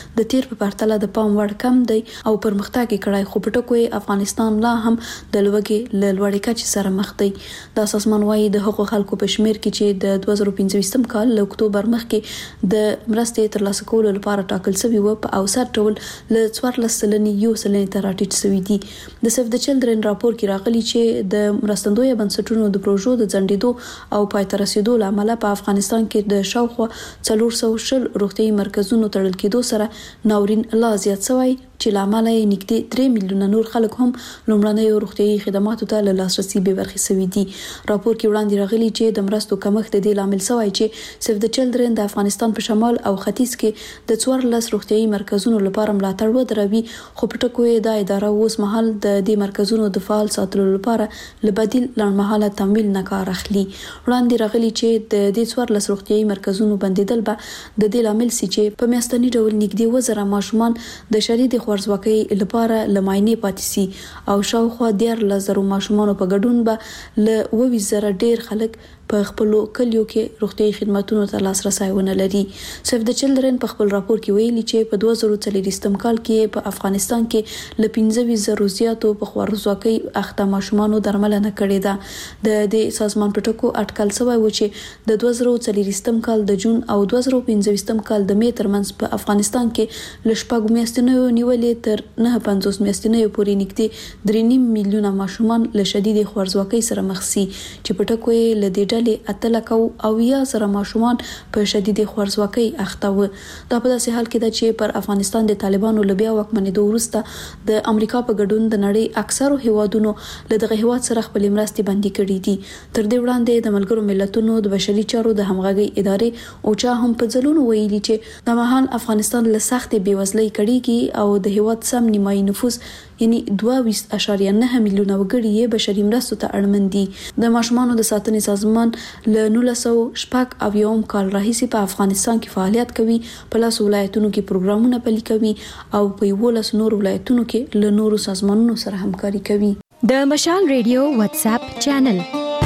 په پرتله د پام وړ کم دی او پرمختګ کړای، خو په ټکو افغانستان لا هم د لوګي له لوړې کچې سره مخ دی. دا سازمان وايي د حقوق خلکو په شمیر کې چې د دوه زره پنځه کال له اکتوبر مخکې د مرستې ترلاسه کولو لپاره ټاکل شوی و په اوسط ډول له څوارلس سلنې یو سلنې ته راټیټ شوی دی. د سیف د چلډرن راپور کې راغلي چې د مرستندوی بنسټونو د پروژو د ځنډېدو او پای ته رسیدو لامل په افغانستان کې د شاوخوا څلور سوه شل روغتيایي مرکزونو تړل کېدو سره ناورین لا زیات شوی چې لامل یې نږدې درې میلیونه نور خلک هم لومړنۍ روغتيایي خدماتو ته له لاسرسي بې برخې شوي دي. راپور کې وړاندې راغلي چې د مرستو کمښت د دې لامل شوی چې سیف د چلډرن د افغانستان په شمال او ختیځ کې د څوارلس روغتيایي مرکزونو لپاره ملاتړ ودروي، خو په ټکو یې د اداره اوس مهال د دې مرکزونو د فعال ساتلو لپاره له بدیل لړمحاله تمویل نه کار اخلي. وړاندې راغلي چې د دې څوارلس روغتيایي مرکزونو بندیدل به د دې لامل سي چې په میاشتني ډول نږدې وزره ماشومان د شدید خوارځواکۍ لپاره لماینې پاتې سي او شاوخوا دیارلس زره ماشومان په ګډون به له اووه زره ډیر خلک په خپل کلیو کې روغتيایي خدماتو ته لاسرسي ونه لري. سیف د چلډرن په خپل راپور کې ویلي چې په دوه زره څلوېښتم کال کې په افغانستان کې له پنځه زره زیاتو په خوارځواکۍ اخته ماشومانو درملنه کړې ده. د دې سازمان په ټکو اټکل شوی و چې د دوه زره څلوېښتم کال د جون او دوه زره پنځويشتم کال د می ترمنځ په افغانستان کې له شپږ میاشتنو نیولې تر نه پنځوس میاشتنو پورې نږدې درې نیم میلیونه ماشومان له شدید خوارځواکۍ سره مخ سي چې په ټکو یې له دې ډلې اتلکو او یا زره ماشومان په شدید خوارځواکۍ اخته و. دا په داسې حال کې ده چې پر افغانستان د طالبانو له بیا واکمنېدو وروسته د امریکا په ګډون د نړۍ اکثرو هیوادونو له دغه هیواد سره خپل مرستې بندي کړې دي. تر دې وړاندې د ملګرو ملتونو د بشري چارو د همغږي ادارې اوچا هم په ځلونو ویلي چې د مهال افغانستان له سختې بېوزلۍ کړيږي او د هیواد سم نیمایي نفوس یعنی دوه ویشت اعشاریه نه میلیونه وګړي یې بشري مرستو ته اړمن دي. د ماشومانو د ساتنې سازمان له نولس سوه شپږ اویایم کال راهیسې په افغانستان کې فعالیت کوي، په لاسو ولایتونو کې پروګرامونه پلي کوي او په یولس نور ولایتونو کې له نورو سازمانونو سره همکاري کوي. د مشال ریډیو واتس اپ چینل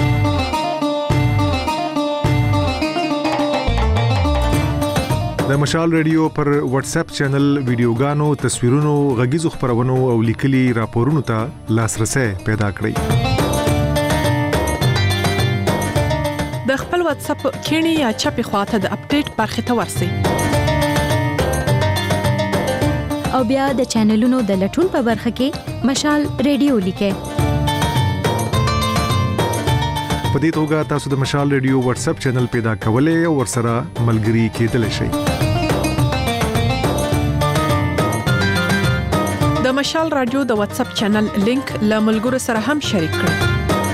د مشال ریډیو پر واتس اپ چینل ویډیوګانو، تصویرونو، غږیزو خبرونو او لیکلي راپورونو ته لاسرسي پیدا کړئ. د خپل واتس اپ کینی یا چپی خواته د اپډیټ برخه ته ورسئ او بیا د چینلونو د لټون په برخه کې مشال ریډیو لیکئ. په دې توګه تاسو د مشال ریډیو واتس اپ چینل پیدا کولای او ورسره ملګري کېدلی شئ. د مشال رادیو د واتس اپ چینل لینک له ملګرو سره هم شریک کړئ.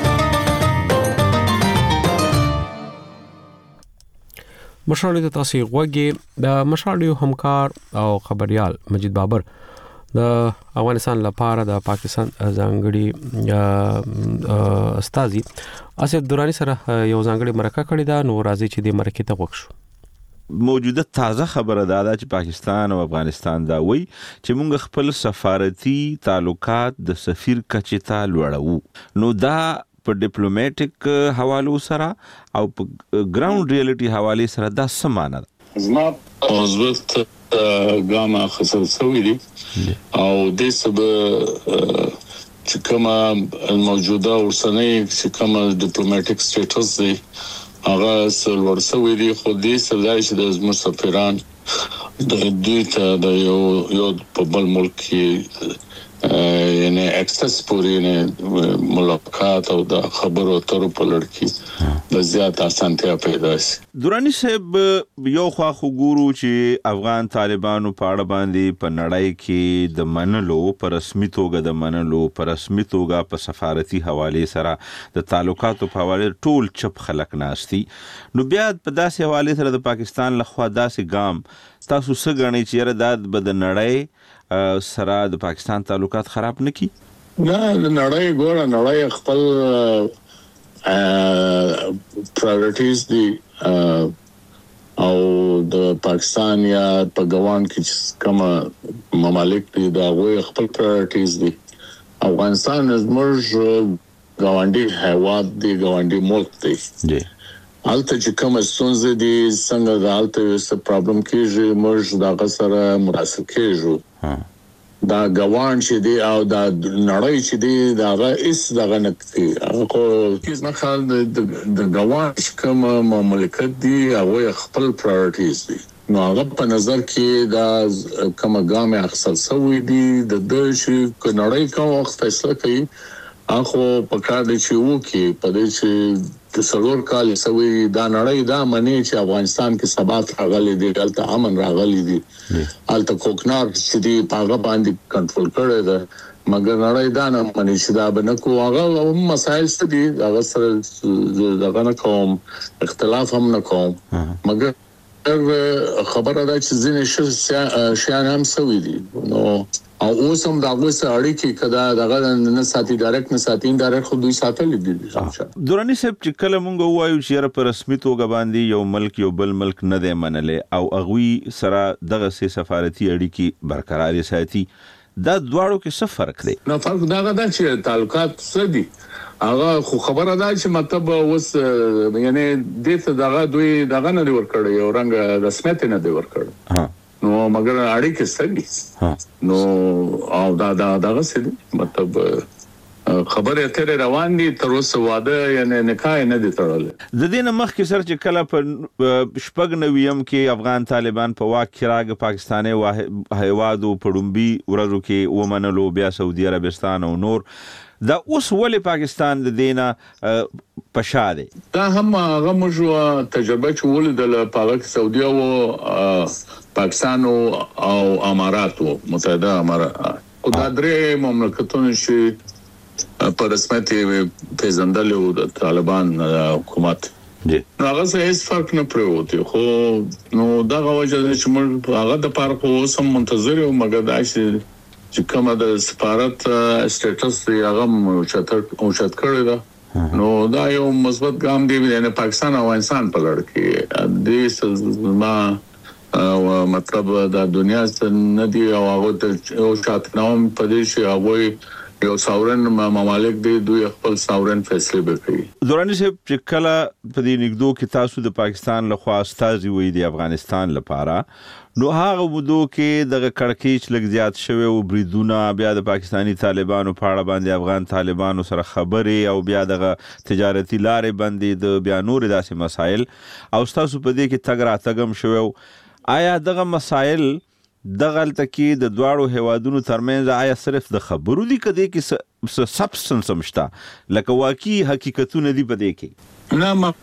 مشال د تاسو غوږی د مشال یو همکار او خبريال مجید بابر د افغانستان لپاره د پاکستان ځانګړي استاذي اسد دورانی سره یو ځانګړي مرکه کړې ده. نو راځي چې د مرکه ته وښو. موجوده تازه خبره ده چې پاکستان او افغانستان دا وایي چې موږ خپل سفارتي تعلقات د سفیر کچې ته لوړو. نو دا په ډیپلوماټیک حوالو سره او په ګراوند ریالټي حواله سره دا سمانه ده. زما مثبت ګام اخیستل شوی دی او د سبب چې کومه موجوده اوسنۍ چې کومه ډیپلوماټیک سټیټس دی هغه سلور شوی دی، خو دې سلای چې د زموږ سفیران د دوی ته د یو یو په بل ملک کې یعنی اکسس پوری نه ملاقات او د خبرو اترو په لړ کې د زیات اسانتیا پیدا شي. دورانی صاحب یو خوا خو ګورو چې افغان طالبانو په اړه باندې په نړۍ کې د منلو پر رسمي توګه د منلو پر رسمي توګه په سفارتي حواله سره د تعلقاتو په حواله ټول چپ خلک ناشتي. نو بیا په داسې حواله سره د پاکستان لخوا داسې ګام تاسو څه غنئ چې را داد بد نړۍ سره د پاکستان تعلقات خراب نکي؟ نه، نړۍ ګوره نړۍ خپل پرایورټیز دي او د پاکستان یا په ګوان کې کوم ممالک دي دا غوي خپل پرایورټیز دي. افغانستان زموږ ګاونډي هیواد دی، ګاونډي ملک دی. الته چې کوم ستونزې دي څنګه د الته څه پرابلم کیږي موږ دا غسر مراسل کیږو دا غوان چې دی او دا نړۍ چې دی دا هیڅ دغه نه کوي هغه کیس نه خال د غوان کوم مملکت دی هغه خپل پرایورټیز دي نو هغه په نظر کې دا کوم ګام اخصل سوی دی د د شي نړۍ کوم وخت فیصله کوي هغه په کار دی چې وو کې په دې چې د سلور کال سوي دا نړۍ دا منی چې افغانستان کې ثبات راغلي دی دلته امن راغلي دی الته کوکنار چې دی پاغه باندې کنټرول کړی دا مګر نړۍ دا نه منی چې دا بنکو هغه مسایل څه دي هغه سره دغه نه کوم اختلاف هم نه کوم مګر خبره ده چې ځینې شیان هم سوي دي نو او اوس هم دا اوس اړیکې کدا دغه نه ساتي ډایرکټ نه ساتي انډایرکټ خو دوی ساتل دي دوراني صاحب چې کله مونږ وایو چې په رسمي توګه باندې یو ملک یو بل ملک نه دی منلې او اغوي سره دغه سي سفارتي اړیکې برقرار ساتي دا دواړو کې څه فرق دی نو فرق دا غدا چې تعلقات څه دي هغه خو خبره ده چې مطلب اوس یعنی دته دغه دوی دغه نه ور کړی او رنګ رسمیت نه دی ور کړی ها نو مګر اړیکې ستګي نو او دا دا دغه څه مطلب خبره اترې روان دي تر اوسه واده یعنی نکاح نه دي تړل د دې مخکې سر چې کله په شپږ نویم کې افغان طالبان په واک کې راغ پاکستاني هیوادو پړومبي ورځو کې ومنلو بیا سعودي عربستان او نور دا اوس ولې پاکستان د دینا پشاده دا هم هغه موږ تجربه چول د پاک سعودي او پاکستان او امارات متحده امارات او دا درې مملکتونه چې په رسمیت پیژندل او د طالبان حکومت دي نو هغه هیڅ فرق نه پروت خو نو دا غوښه چې موږ هغه د پاره خو سم منتظر یو مګر دا چې کومه د سفارت سټیټس دی هغه چتر او چت کړی دا نو دا یو مثبت ګام دی نه پاکستان او افغانستان په لړ کې د دې ما او مطلب د دنیا څخه نه دی او هغه او چت نوم په دې شي هغه یو ساورن ممالک دی دوی خپل ساورن فیصله وکړي دوراني صاحب چې کله په دې نګدو کې تاسو د پاکستان لخوا استازي وې د افغانستان لپاره نو هغه ودو کې د کڑکېچ لګ زیات شوی او بریدونه بیا د پاکستانی طالبانو په اړه باندې افغان طالبانو سره خبرې او بیا د تجارتي لارې باندې د بیا نور داسې مسایل او تاسو په دې کې تګ راتګم شوی آیا دغه مسایل دغلته کې د دواړو هوادونو ترمنځ آیا صرف د خبرو دي کدي کې څه سبستنس مشته لکه واقعي حقیقتونه دي په دې کې نه ما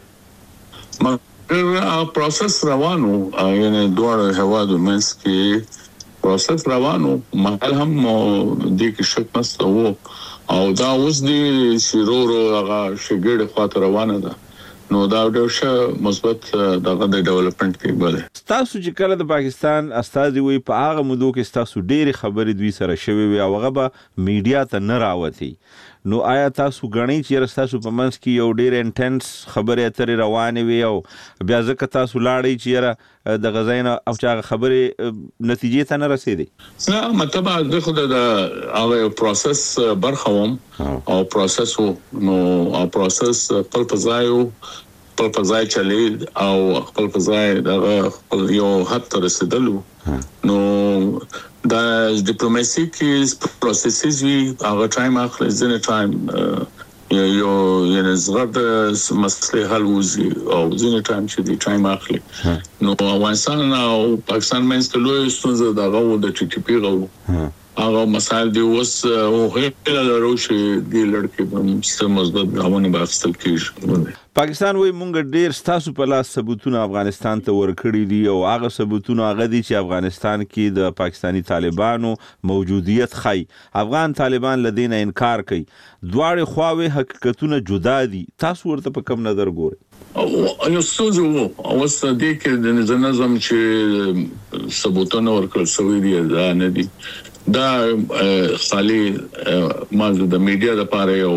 ما پروسس روانو یعنی دواړو هوادو منځ کې پروسس روانو مهال هم دې کې شک نشته وو او دا اوس دي شیرورو هغه شګړه خاطر روانه ده نو دا ډېر ښه مثبت دغه د ډیولپمنٹ کې بله تاسو چې کله د پاکستان استازي وي په هغه مودو کې تاسو ډېری خبرې دوی سره شوي وي او هغه به میډیا ته نه راوتی نو آیا تاسو غنی چې تاسو په منځ کې یو ډېر انټنس خبرې اترې روانې وي او بیا ځکه تاسو لاړی چې د غزاین او چې خبرې نتیجې ته نه رسیدي نه مطلب د خو د هغه پروسس برخوم او پروسس نو او پروسس خپل فضایو خپل فضای چلی او خپل فضای د یو حد ته رسیدلو نو دا ډیپلوماسي کې پروسسز وی هغه ټایم اخلي ځنه ټایم یو یعنی زغد مسله حل وزي او ځنه ټایم چې دی ټایم اخلي نو افغانستان او پاکستان مینس ته لوی ستونزه دا غو د ټي ټي پی غو هغه مسایل دی اوس او هیله لرو چې دی لړکې په څه مثبت غوونه بحثل کیږي پاکستان وای مونږ ډیر ستاسو په لاس ثبوتونه افغانستان ته ورکړي دي او هغه ثبوتونه هغه دي چې افغانستان کې د پاکستانی طالبانو موجودیت خای افغان طالبان لدینه انکار کوي دواړه خواوې حقیقتونه جدا دي تاسو ورته په کوم نظر ګورئ او یو څه وو او اوس د کې د نظام چې ثبوتونه ورکړل شوی دي دا نه دي دا خالي مازه د میډیا لپاره یو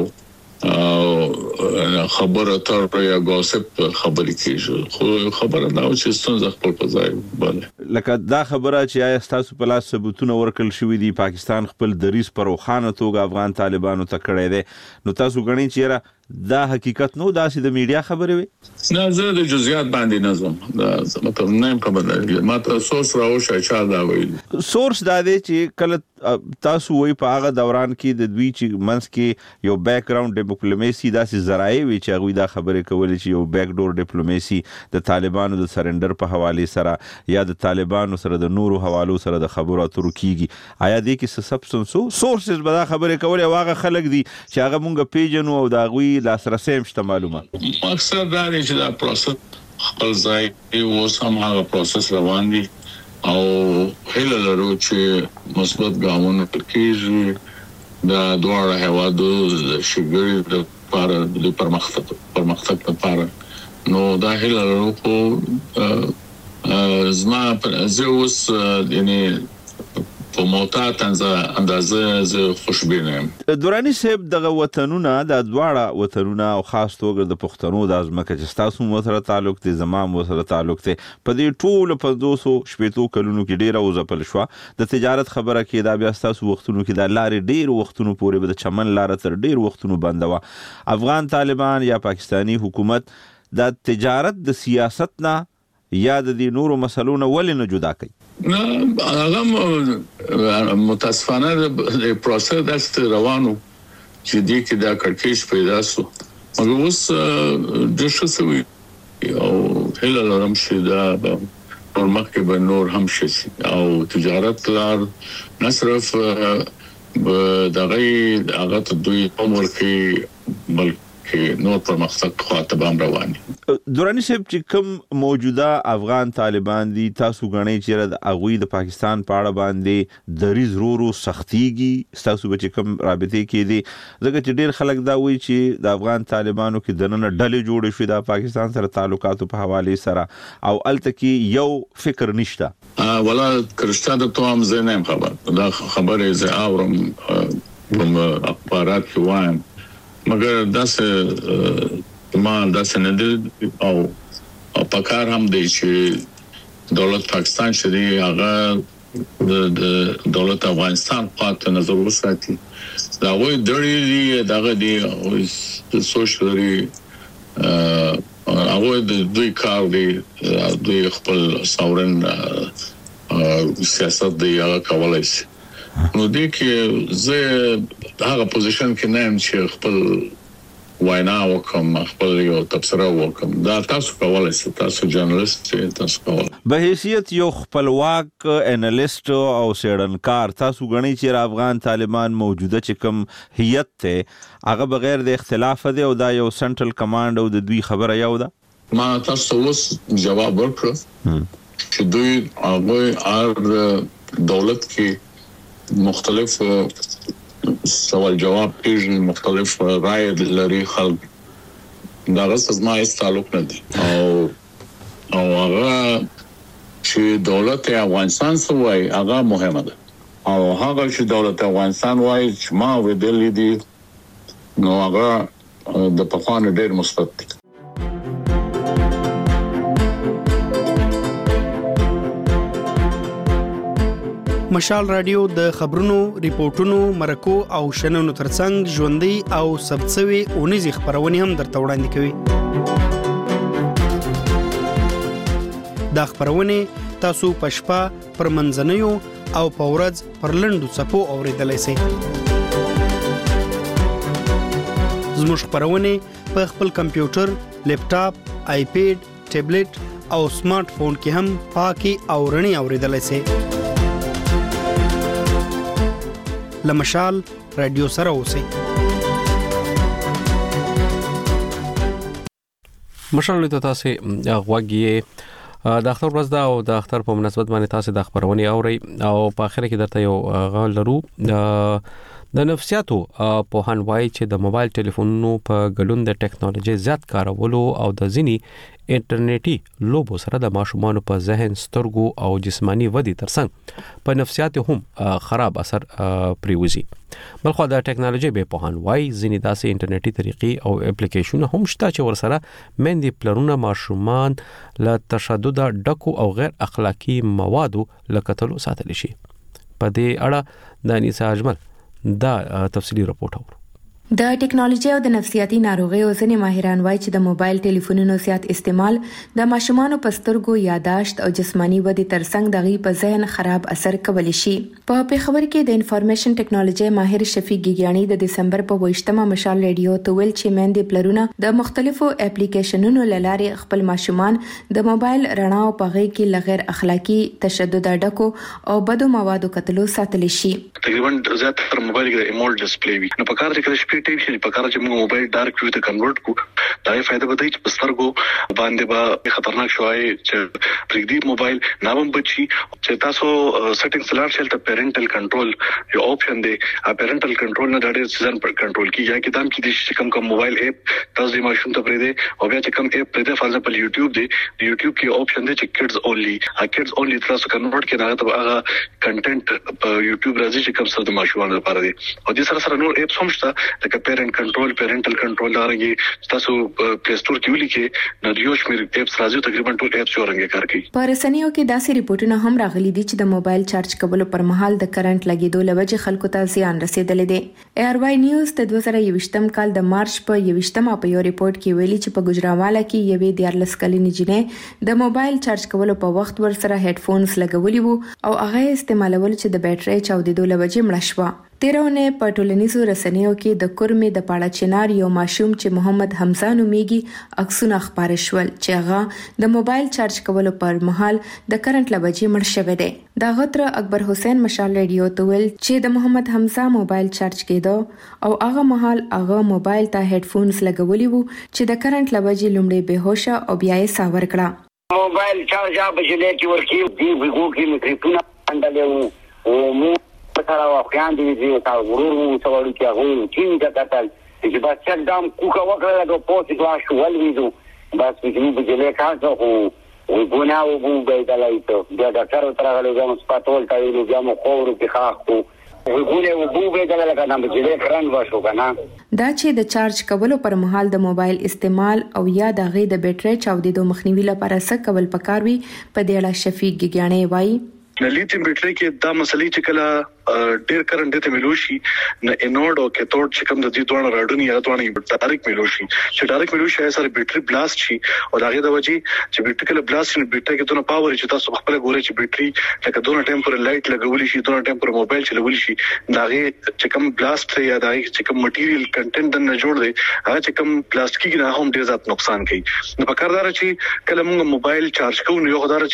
خبره تر یا غوسپ خبرې کیږي خو خبره دا چې ستاسو خپل پځای باندې لکه دا خبره چې آیا تاسو په لاس ثبوتونه ورکل شوې دي پاکستان خپل دریس پر وخانه توګه افغان طالبانو ته کړی دی نو تاسو غنی چې را دا حقیقت نو داسې د میډیا خبرې وي؟ نه زه د جزئیات باندې نه ځم، دا مطلب نه خبر دی، ماته سورس راوښه چا دا ویل. سورس دا دی چې کله تاسو وایي په هغه دوران کې د دوی چې منځ کې یو بیک ګراوند ډیپلوماسي داسې ذرایع وي چې هغوی دا خبرې کولې چې یو بیک ډور ډیپلوماسي د طالبانو د سرندر په حوالې سره یا د طالبانو سره د نورو حوالو سره د خبرو اترو کیږي. آیا دې کې څه سبستنس وو؟ سورسز به دا خبرې کولې او هغه خلک دي چې هغه مونږ پیژنو او د هغوی لاسرسی هم شته معلومه. مقصد دا دی چې دا پروسس خپل ځای اوس هم هغه پروسس روان دي او هیله لرو چې مثبت ګامونه کېږي د دواړو هیوادو د شګړې د لپاره د پرمختګ پرمختګ لپاره. نو دا هیله لرو خو زما زه اوس یعنی په موتات اندازه زه خوشبینه یم. دوراني صاحب دغه وطنونه د دواړه وطنونه او خاص توګه د پښتنو د ځمکه چې ستاسو مو سره تعلق دی زما مو سره تعلق دی په دې ټولو په دوه سوه شپږ کلونو کې ډیره وځپل شوه. د تجارت خبره کې دا بیا ستاسو وختونو کې د لارې ډیر وختونو پورې به د چمن لاره تر ډیر وختونو بنده وه. افغان طالبان یا پاکستانی حکومت د تجارت د سیاست نه یا د دې نورو مسلو نه ولې نه جدا کوي؟ نه هغه متاسفانه د پروسس داسې روانو چې دې کې دا کړکېچ پیدا شو. مګر اوس د څه سوي او هله لرم چې دا په مخکې به نور هم شي او تجارت لار نه صرف دغه هغه ته دوی عمر کې بلکې نور پرمختګ خواته به هم روان دي. دوراني صاحب چې کوم موجوده افغان طالبان دي تاسو غنئ چې د هغوی د پاکستان په اړه باندې دریځ ورو سختيږي ستاسو به چې کوم رابطې کې دي ځکه چې ډیر خلک دا وایي چې د افغان طالبانو کې دننه ډلې جوړې شوې د پاکستان سره تعلقاتو په حواله سره او الته کې یو فکر نشته؟ ولا کرشته د توام زه نه خبر دا خبره زه اورم په اخبارات کې وایم مګر داسې ما داسې نه دي او په کار هم دی چې دولت پاکستان چې دی هغه د دولت افغانستان خواته نظر وساتي. دا وایي دړي دی دغه دی او سوشلري هغه د دوی کار دی دوی خپل ساورن سیاست دی هغه کولای شي. نو دې کې زه هغه پوزیشن کې نه يم چې خپل وینا وکم خپل یو تبصره وکم. دا تاسو کولای شئ، تاسو جرنالست تاسو کولای. به حیثیت یو خپلواک انالیست او سیړنکار تاسو غنئ چې افغان طالبان موجوده چې کوم هیئت ته هغه بغیر د اختلاف دی او دا یو سنټرل کمانډ او د دوی خبره یو ده؟ ما تاسو اوس جواب ورکړ چې دوی هغه ار دولت کې مختلف سوال جواب پیژن مختلف رائے لري خلک دا غصه ما هیڅ تعلق نه دي او او هغه چې دولت افغانستان سوای هغه مهمه ده او هغه چې دولت افغانستان وای چې ما ودلې دي نو هغه د پخوانه ډېر مثبت دي. مشال رادیو د خبرونو، ریپورتونو، مرکو او شننو ترڅنګ ژوندۍ او ثبتسوي اونیزې خبرونه هم درته وړاندې کوي. دا خبرونه تاسو په شپه پر منځنیو او په ورځ پر لنډو څپو اوریدلای شئ. زموږ خبرونه په خپل کمپیوټر، لیپټاپ، آیپیډ، ټابلیټ او سمارټ فون کې هم پاکي او رڼي اوریدلای شئ. لمشال رادیو سره اوسئ. مشال ته تاسو غوږی د اختر ورځ دا او د اختر په مناسبت باندې تاسو د خبرونه اوري او په اخر کې درته یو غول لرو. د نفسیاتو په هان وای چې د موبایل ټلیفونونو په ګډون د ټیکنالوژي زیات کارولو او د ځینی انټرنیټي لوبو سره د ماشومان په ذهن، سترګو او جسمانی ودی ترڅنګ په نفسیات هم خراب اثر پریوزي. بلخو د ټیکنالوژي به په هان وای ځینی داسې انټرنیټي طریقې او اپلیکیشن هم شته چې ورسره مندي پلرونه ماشومان له تشدد ډکو او غیر اخلاقی موادو لکتلو ساتل شي. په دې اړه د انیسا اجمل دا تفصیلی رپورټ اورو. د ټکنالوژي او د نفسیاتي ناروغیو ځینې ماهران وایي چې د موبایل ټلیفونونو زیات استعمال د ماشومانو په سترګو یاداشت او جسمانی ودې ترڅنګ د غي په ذهن خراب اثر کولی شي. په پیښور کې د انفارمیشن ټکنالوژي ماهر شفیق ګیګیانی د دسمبر په ویشتمه مشال ریډیو ته ویل چې مېندې پلرونه د مختلفو اپلیکیشنونو لارې خپل ماشومان د موبایل رڼا او په غي کې لغیر اخلاقی تشدد ډکو او بدو موادو کتلو ساتل شي. تقریبا زیات تر موبایل کې ایمول ډسپلی وي نو په کار کې کله شپې ټیم شي په کار چې موږ موبایل ډارک ویو ته کنورټ کو دا یې فائدہ بدای چې پسترګو باندې به خطرناک شوی چې پرېږدي موبایل نامم بچي چې تاسو سیټینګز لار شل ته پیرنټل کنټرول یو آپشن دی ا پیرنټل کنټرول نه ډېر سیزن پر کنټرول کیږي چې دام کې د کم کم موبایل اپ تاسو د ماشوم ته پرېږدي او بیا چې کم اپ پرېږدي فار ایگزامپل یوټیوب دی د یوټیوب کې آپشن دی چې کډز اونلی ا کډز اونلی تاسو کنورټ کړئ هغه ته هغه کنټینټ په یوټیوب راځي چې کوم څه د ماشومان لپاره دی او د سره سره نور اپس هم شته لکه پیرنټ کنټرول پیرنټل کنټرول راغی تاسو پلی سٹور کې ولیکئ نو یو شمیر اپس راځي تقریبا ټول اپس ورنګ کار کوي. په رسنیو کې داسې ریپورتونه هم راغلي دي چې د موبایل چارج کولو پر مهال د کرنٹ لګیدو لوجه خلکو ته زیان رسیدلی دی. ایر وای نیوز د دوه زره یوویشتم کال د مارچ په یوویشتمه په یو ریپورت کې ویلي چې په ګجراواله کې یوې دیارلس کلنې جنې د موبایل چارج کولو په وخت ور سره هډ فونز لګولي وو او هغه استعمالول چې د بیټرۍ چاودېدو لوجه مړه شوه. تیرونه په ټولنیزو رسنیو کې د کورمې د پاړه چنار یو ماشوم چې محمد حمزه نومیږي عکسونه خبره شول چې هغه د موبایل چارج کولو پر مهال د کرنٹ لوجه مړ شوی دی. دا غتر اکبر حسین مشال ریډیو ته ویل چې د محمد حمزه موبایل چارج کېدو او هغه مهال هغه موبایل ته هډ فونز لګولي وو چې د کرنٹ لوجه لومړی بهوشه او بیا یې ساور کړه. موبایل چارج اپ جلې کې ورکی دی وګو کې میکروفون اندلې او مو سره واخیان دي چې تاسو ورو څوړو کې هغه چې کتل چې بس چک دام کوکا وکړه د پوسټ واش ولویدو بس چې په جلې کاڅو او ګوناو بو بدلای ته دا ډاکټر تر هغه له سپاتول ته ویلو بیا مو خور کې خاخو وګونه بو بدلای کنه په جلې کرن واشو کنه. دا چې د چارج کولو پر مهال د موبایل استعمال او یا د غي د بیټرۍ چاودېدو مخنیوي لپاره څه کول پکار وي په دې اړه شفیق ګیګیانی وایي. لیتیم بیټری کې دا مسلې چې کله ډیر کرنٹ ته ملوشي نه انورډ او کیتھوډ چې کوم د دې دوه راډونی یا دوه ډایرکټ ملوشي چې ډایرکټ ملوشي سره بیټری بلاست شي او داغه د وجې چې بیټری کله بلاست شي بیټری کې دونه پاور چې تاسو خپل ګوري چې بیټری لکه دونه ټیمپر لایټ لګول شي دونه ټیمپر موبایل چلول شي داغه چې کوم بلاست یا داغه چې کوم مټیریل کنټینټ نه جوړ دی هغه چې کوم پلاستیکي نه هم ډیر زیات نقصان کوي. نو په کار دار چې کله موږ موبایل چارج کوو نو یو خدای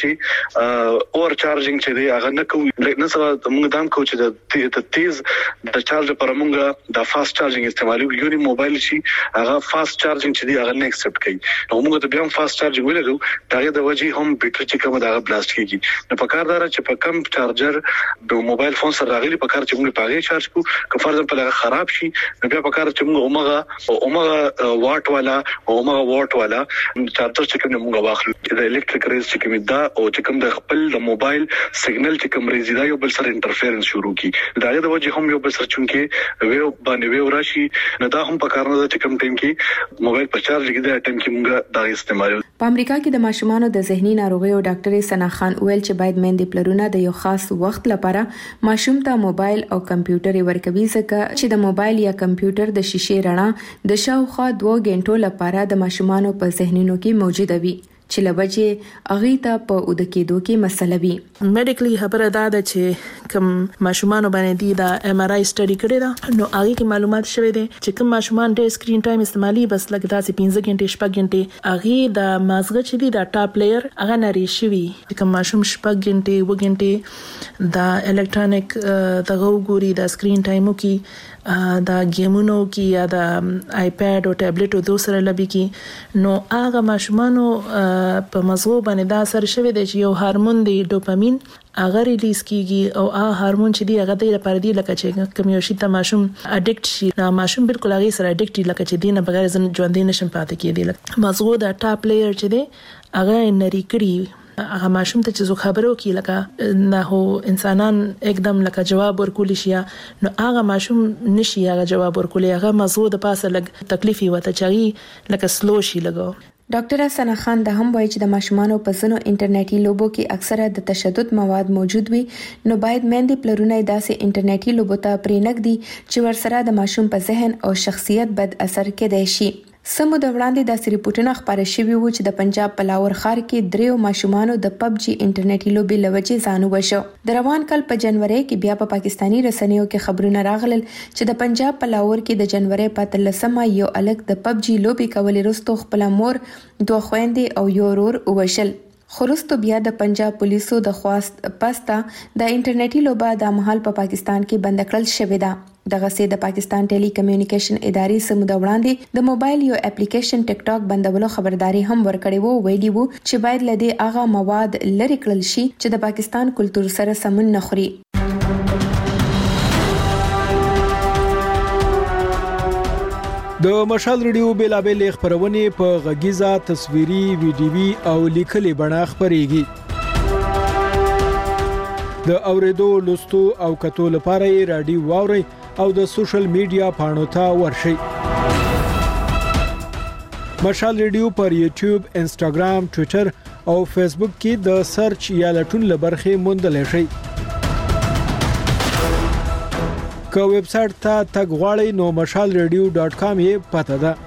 چې اور چارجینګ چې دی هغه نه کوو نه سره موږ دام کوو چې د تیز د چارج پر موږ د فاست چارجینګ استعمالو یو نی موبایل شي هغه فاست چارجینګ چې دی هغه نه ایکسپټ کوي نو موږ ته بیا فاست چارجینګ ولرو داغه د وجې هم بیټری چې کوم دغه بلاست کیږي نو په کار دار چې په کم چارجر د موبایل فون سره راغلي په کار چې موږ پاغه چارج کو که فرض په لغه خراب شي نو بیا په کار چې موږ اومغه اومغه واټ والا اومغه واټ والا چارجر چې کوم موږ واخلو د الکتریک ریز چې کوم دا او چې کوم د خپل د موبایل سیګنل چې کوم ریز دا یو بل سره انټرفیرنس شروع کی داغه د وجه هم یو بل سره چونکې ویو باندې ویو راشي نه دا هم په کار نه چې کوم ټیم کې موبایل په چارج کې دا ټیم کې موږ دا استعمال. په امریکا کې د ماشومانو د ذهني ناروغیو ډاکټر سنا خان ویل چې باید مېندې پلرونه د یو خاص وخت لپاره ماشوم ته موبایل او کمپیوټر ورکوي ځکه چې د موبایل یا کمپیوټر د شیشې رڼا د شاوخوا دوه غنټو لپاره د ماشومانو په ذهنونو کې موجوده وي چې لبجه اغه ته په ود کېدو کې مسله وي. میډیکلی خبره ده چې کوم ماشومان باندې دی دا ایم آر آی سټډي کړی دا نو هغه کې معلومات شوه دي چې کوم ماشومان ډېر سکرین ټایم استعمالي بس لکه داسې پنځه غنټې شپږ غنټې هغه د مازغه چې دی دا ټاپ لیئر هغه نری شوی کوم ماشوم شپږ غنټې و غنټې دا الکترونیک دغه ګوري دا سکرین ټایمو کې دا گیمونو کې یا دا آیپاد او ټابلیټ او دوسره لبي کې نو هغه ماشومانو په مزغو باندې دا اثر شوی دی چې یو هورمون دی ډوپامین هغه ریلیز کیږي او هغه هورمون چې دی هغه د لپاره دی لکه چې کوم یو شی ته ماشوم اډیکټ شي نو ماشوم بالکل هغه سره اډیکټ لکه چې دینه بغیر ژوند نشم پاتې کېدی لکه مزغو دا ټاپ لیئر چې دی هغه نری کړی هغه ماشوم ته چې زو خبرو کی لکه نه هو انسانان एकदम لکه جواب ورکول شي نو هغه ماشوم نشي هغه جواب ورکول هغه مزغو د پاسه لګ تکلیفي وته چاري لکه سلو شي لګو ډاکټر حسن خان د هم وایي چې د ماشومانو په ځینو انټرنیټي لوبو کې اکثره د تشدد مواد موجود وي، نو باید میندې پلرونه داسې انټرنیټي لوبو ته پرېنږدي چې ورسره د ماشوم په ذهن او شخصیت بد اثر کېدای شي. سمو د وړاندې د ریپورتونو خبره شوی وو چې د پنجاب په لاور ښار کې دریو ماشومانو د پب جی انټرنیټي لوبي لوجې ځان وشو. د روان کال په جنوري کې بیا په پاکستانی رسنیو کې خبرونه راغلل چې د پنجاب په لاور کې د جنوري په اتلسمه یو الګ د پب جی لوبي کولې وروسته خپل مور، دوه خويندې او یو ورور وشل. خورستو بیا د پنجاب پولیسو د خواست پستا د انټرنیټي لوبه د مهال په پاکستان کې بند کړل شوې ده. دغه سي د پاکستان ټيلي کمیونیکیشن ادارې سمو د وړاندې د موبایل یو اپلیکیشن ټیک ټاک بندولو خبرداري هم ورکړې وو. ویلي وو چې باید لدی اغه مواد لری کړل شي چې د پاکستان کلچر سره سمون نه خوري. د مشال ریډیو بیلابل خبرونه په غږیزه، تصویري، ویډیوي او لیکلي بڼه خبريږي. د اوریدو، لوستو او کتو لپاره رادیو واوري او د سوشل میډیا پاڼو ته ورشي. مشال ریډیو پر یوټیوب، انسټاګرام، ټوئیټر او فیسبوک کې د سرچ یا لټون لبرخه موندل شي. که ویب سټ ته تګ غواړئ نو مشال ریډیو ډاٹ کام یې پته ده.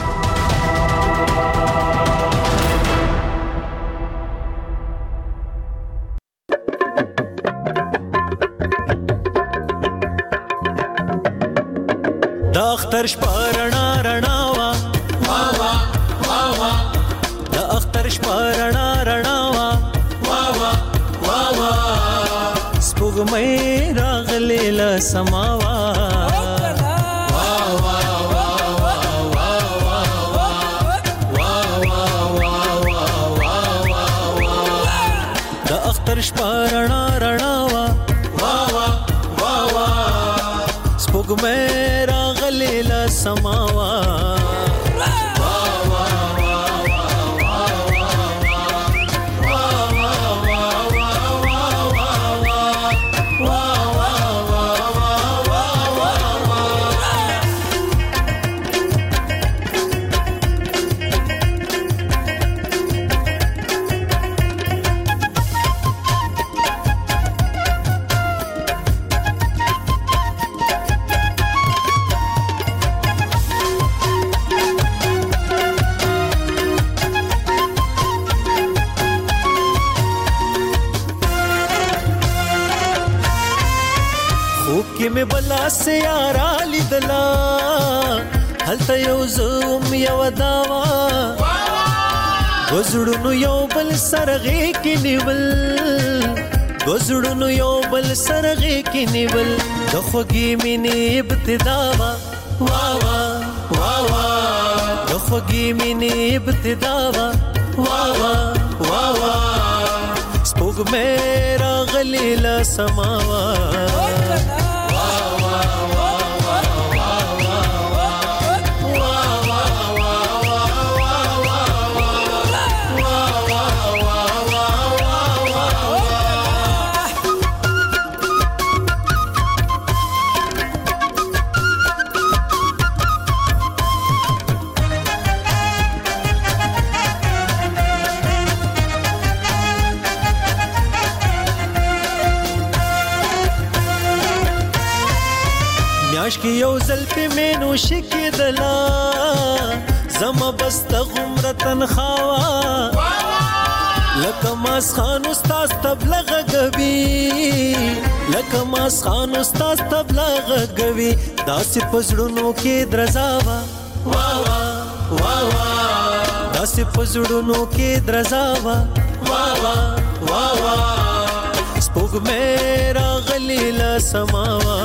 د اختر شپه رڼا رڼا وا وا وا وا وا د اختر شپه رڼا رڼا وا وا وا وا وا سپوږمۍ راغلې له سماوا د اختر شپه رڼا رڼا وا وا وا وا وا سپوږمۍ لا سماوا کې بلا سیارا لیدلا هلته یو زوم یو داوا غزړونو یو بل سرغه کې نیول غزړونو یو بل سرغه کې نیول د خوږی مینې ابتدا وا وا وا وا د خوږی مینې ابتدا وا وا وا وا سپوږمۍ راغلې له سماوا کی یو زل په مینو شکیدلا زما بست غمره تنخوا لکه ماس خان استاد تبلغ غوي لکه ماس خان استاد تبلغ غوي داسې پزړونو کې درزاوا وا وا وا وا داسې پزړونو کې درزاوا وا وا وا وا سپوږمۍ راغلې له سماوا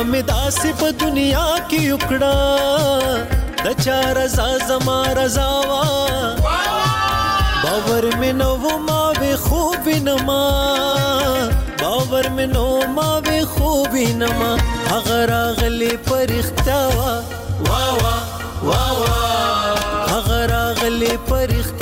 مې داسې په دنیا کې وکړه د چا رضا زما رضا وا باور مې نو ما به خوب نما باور مې نو ما به خوب نما هغه راغلی پرښتہ وا وا وا وا هغه راغلی پرښتہ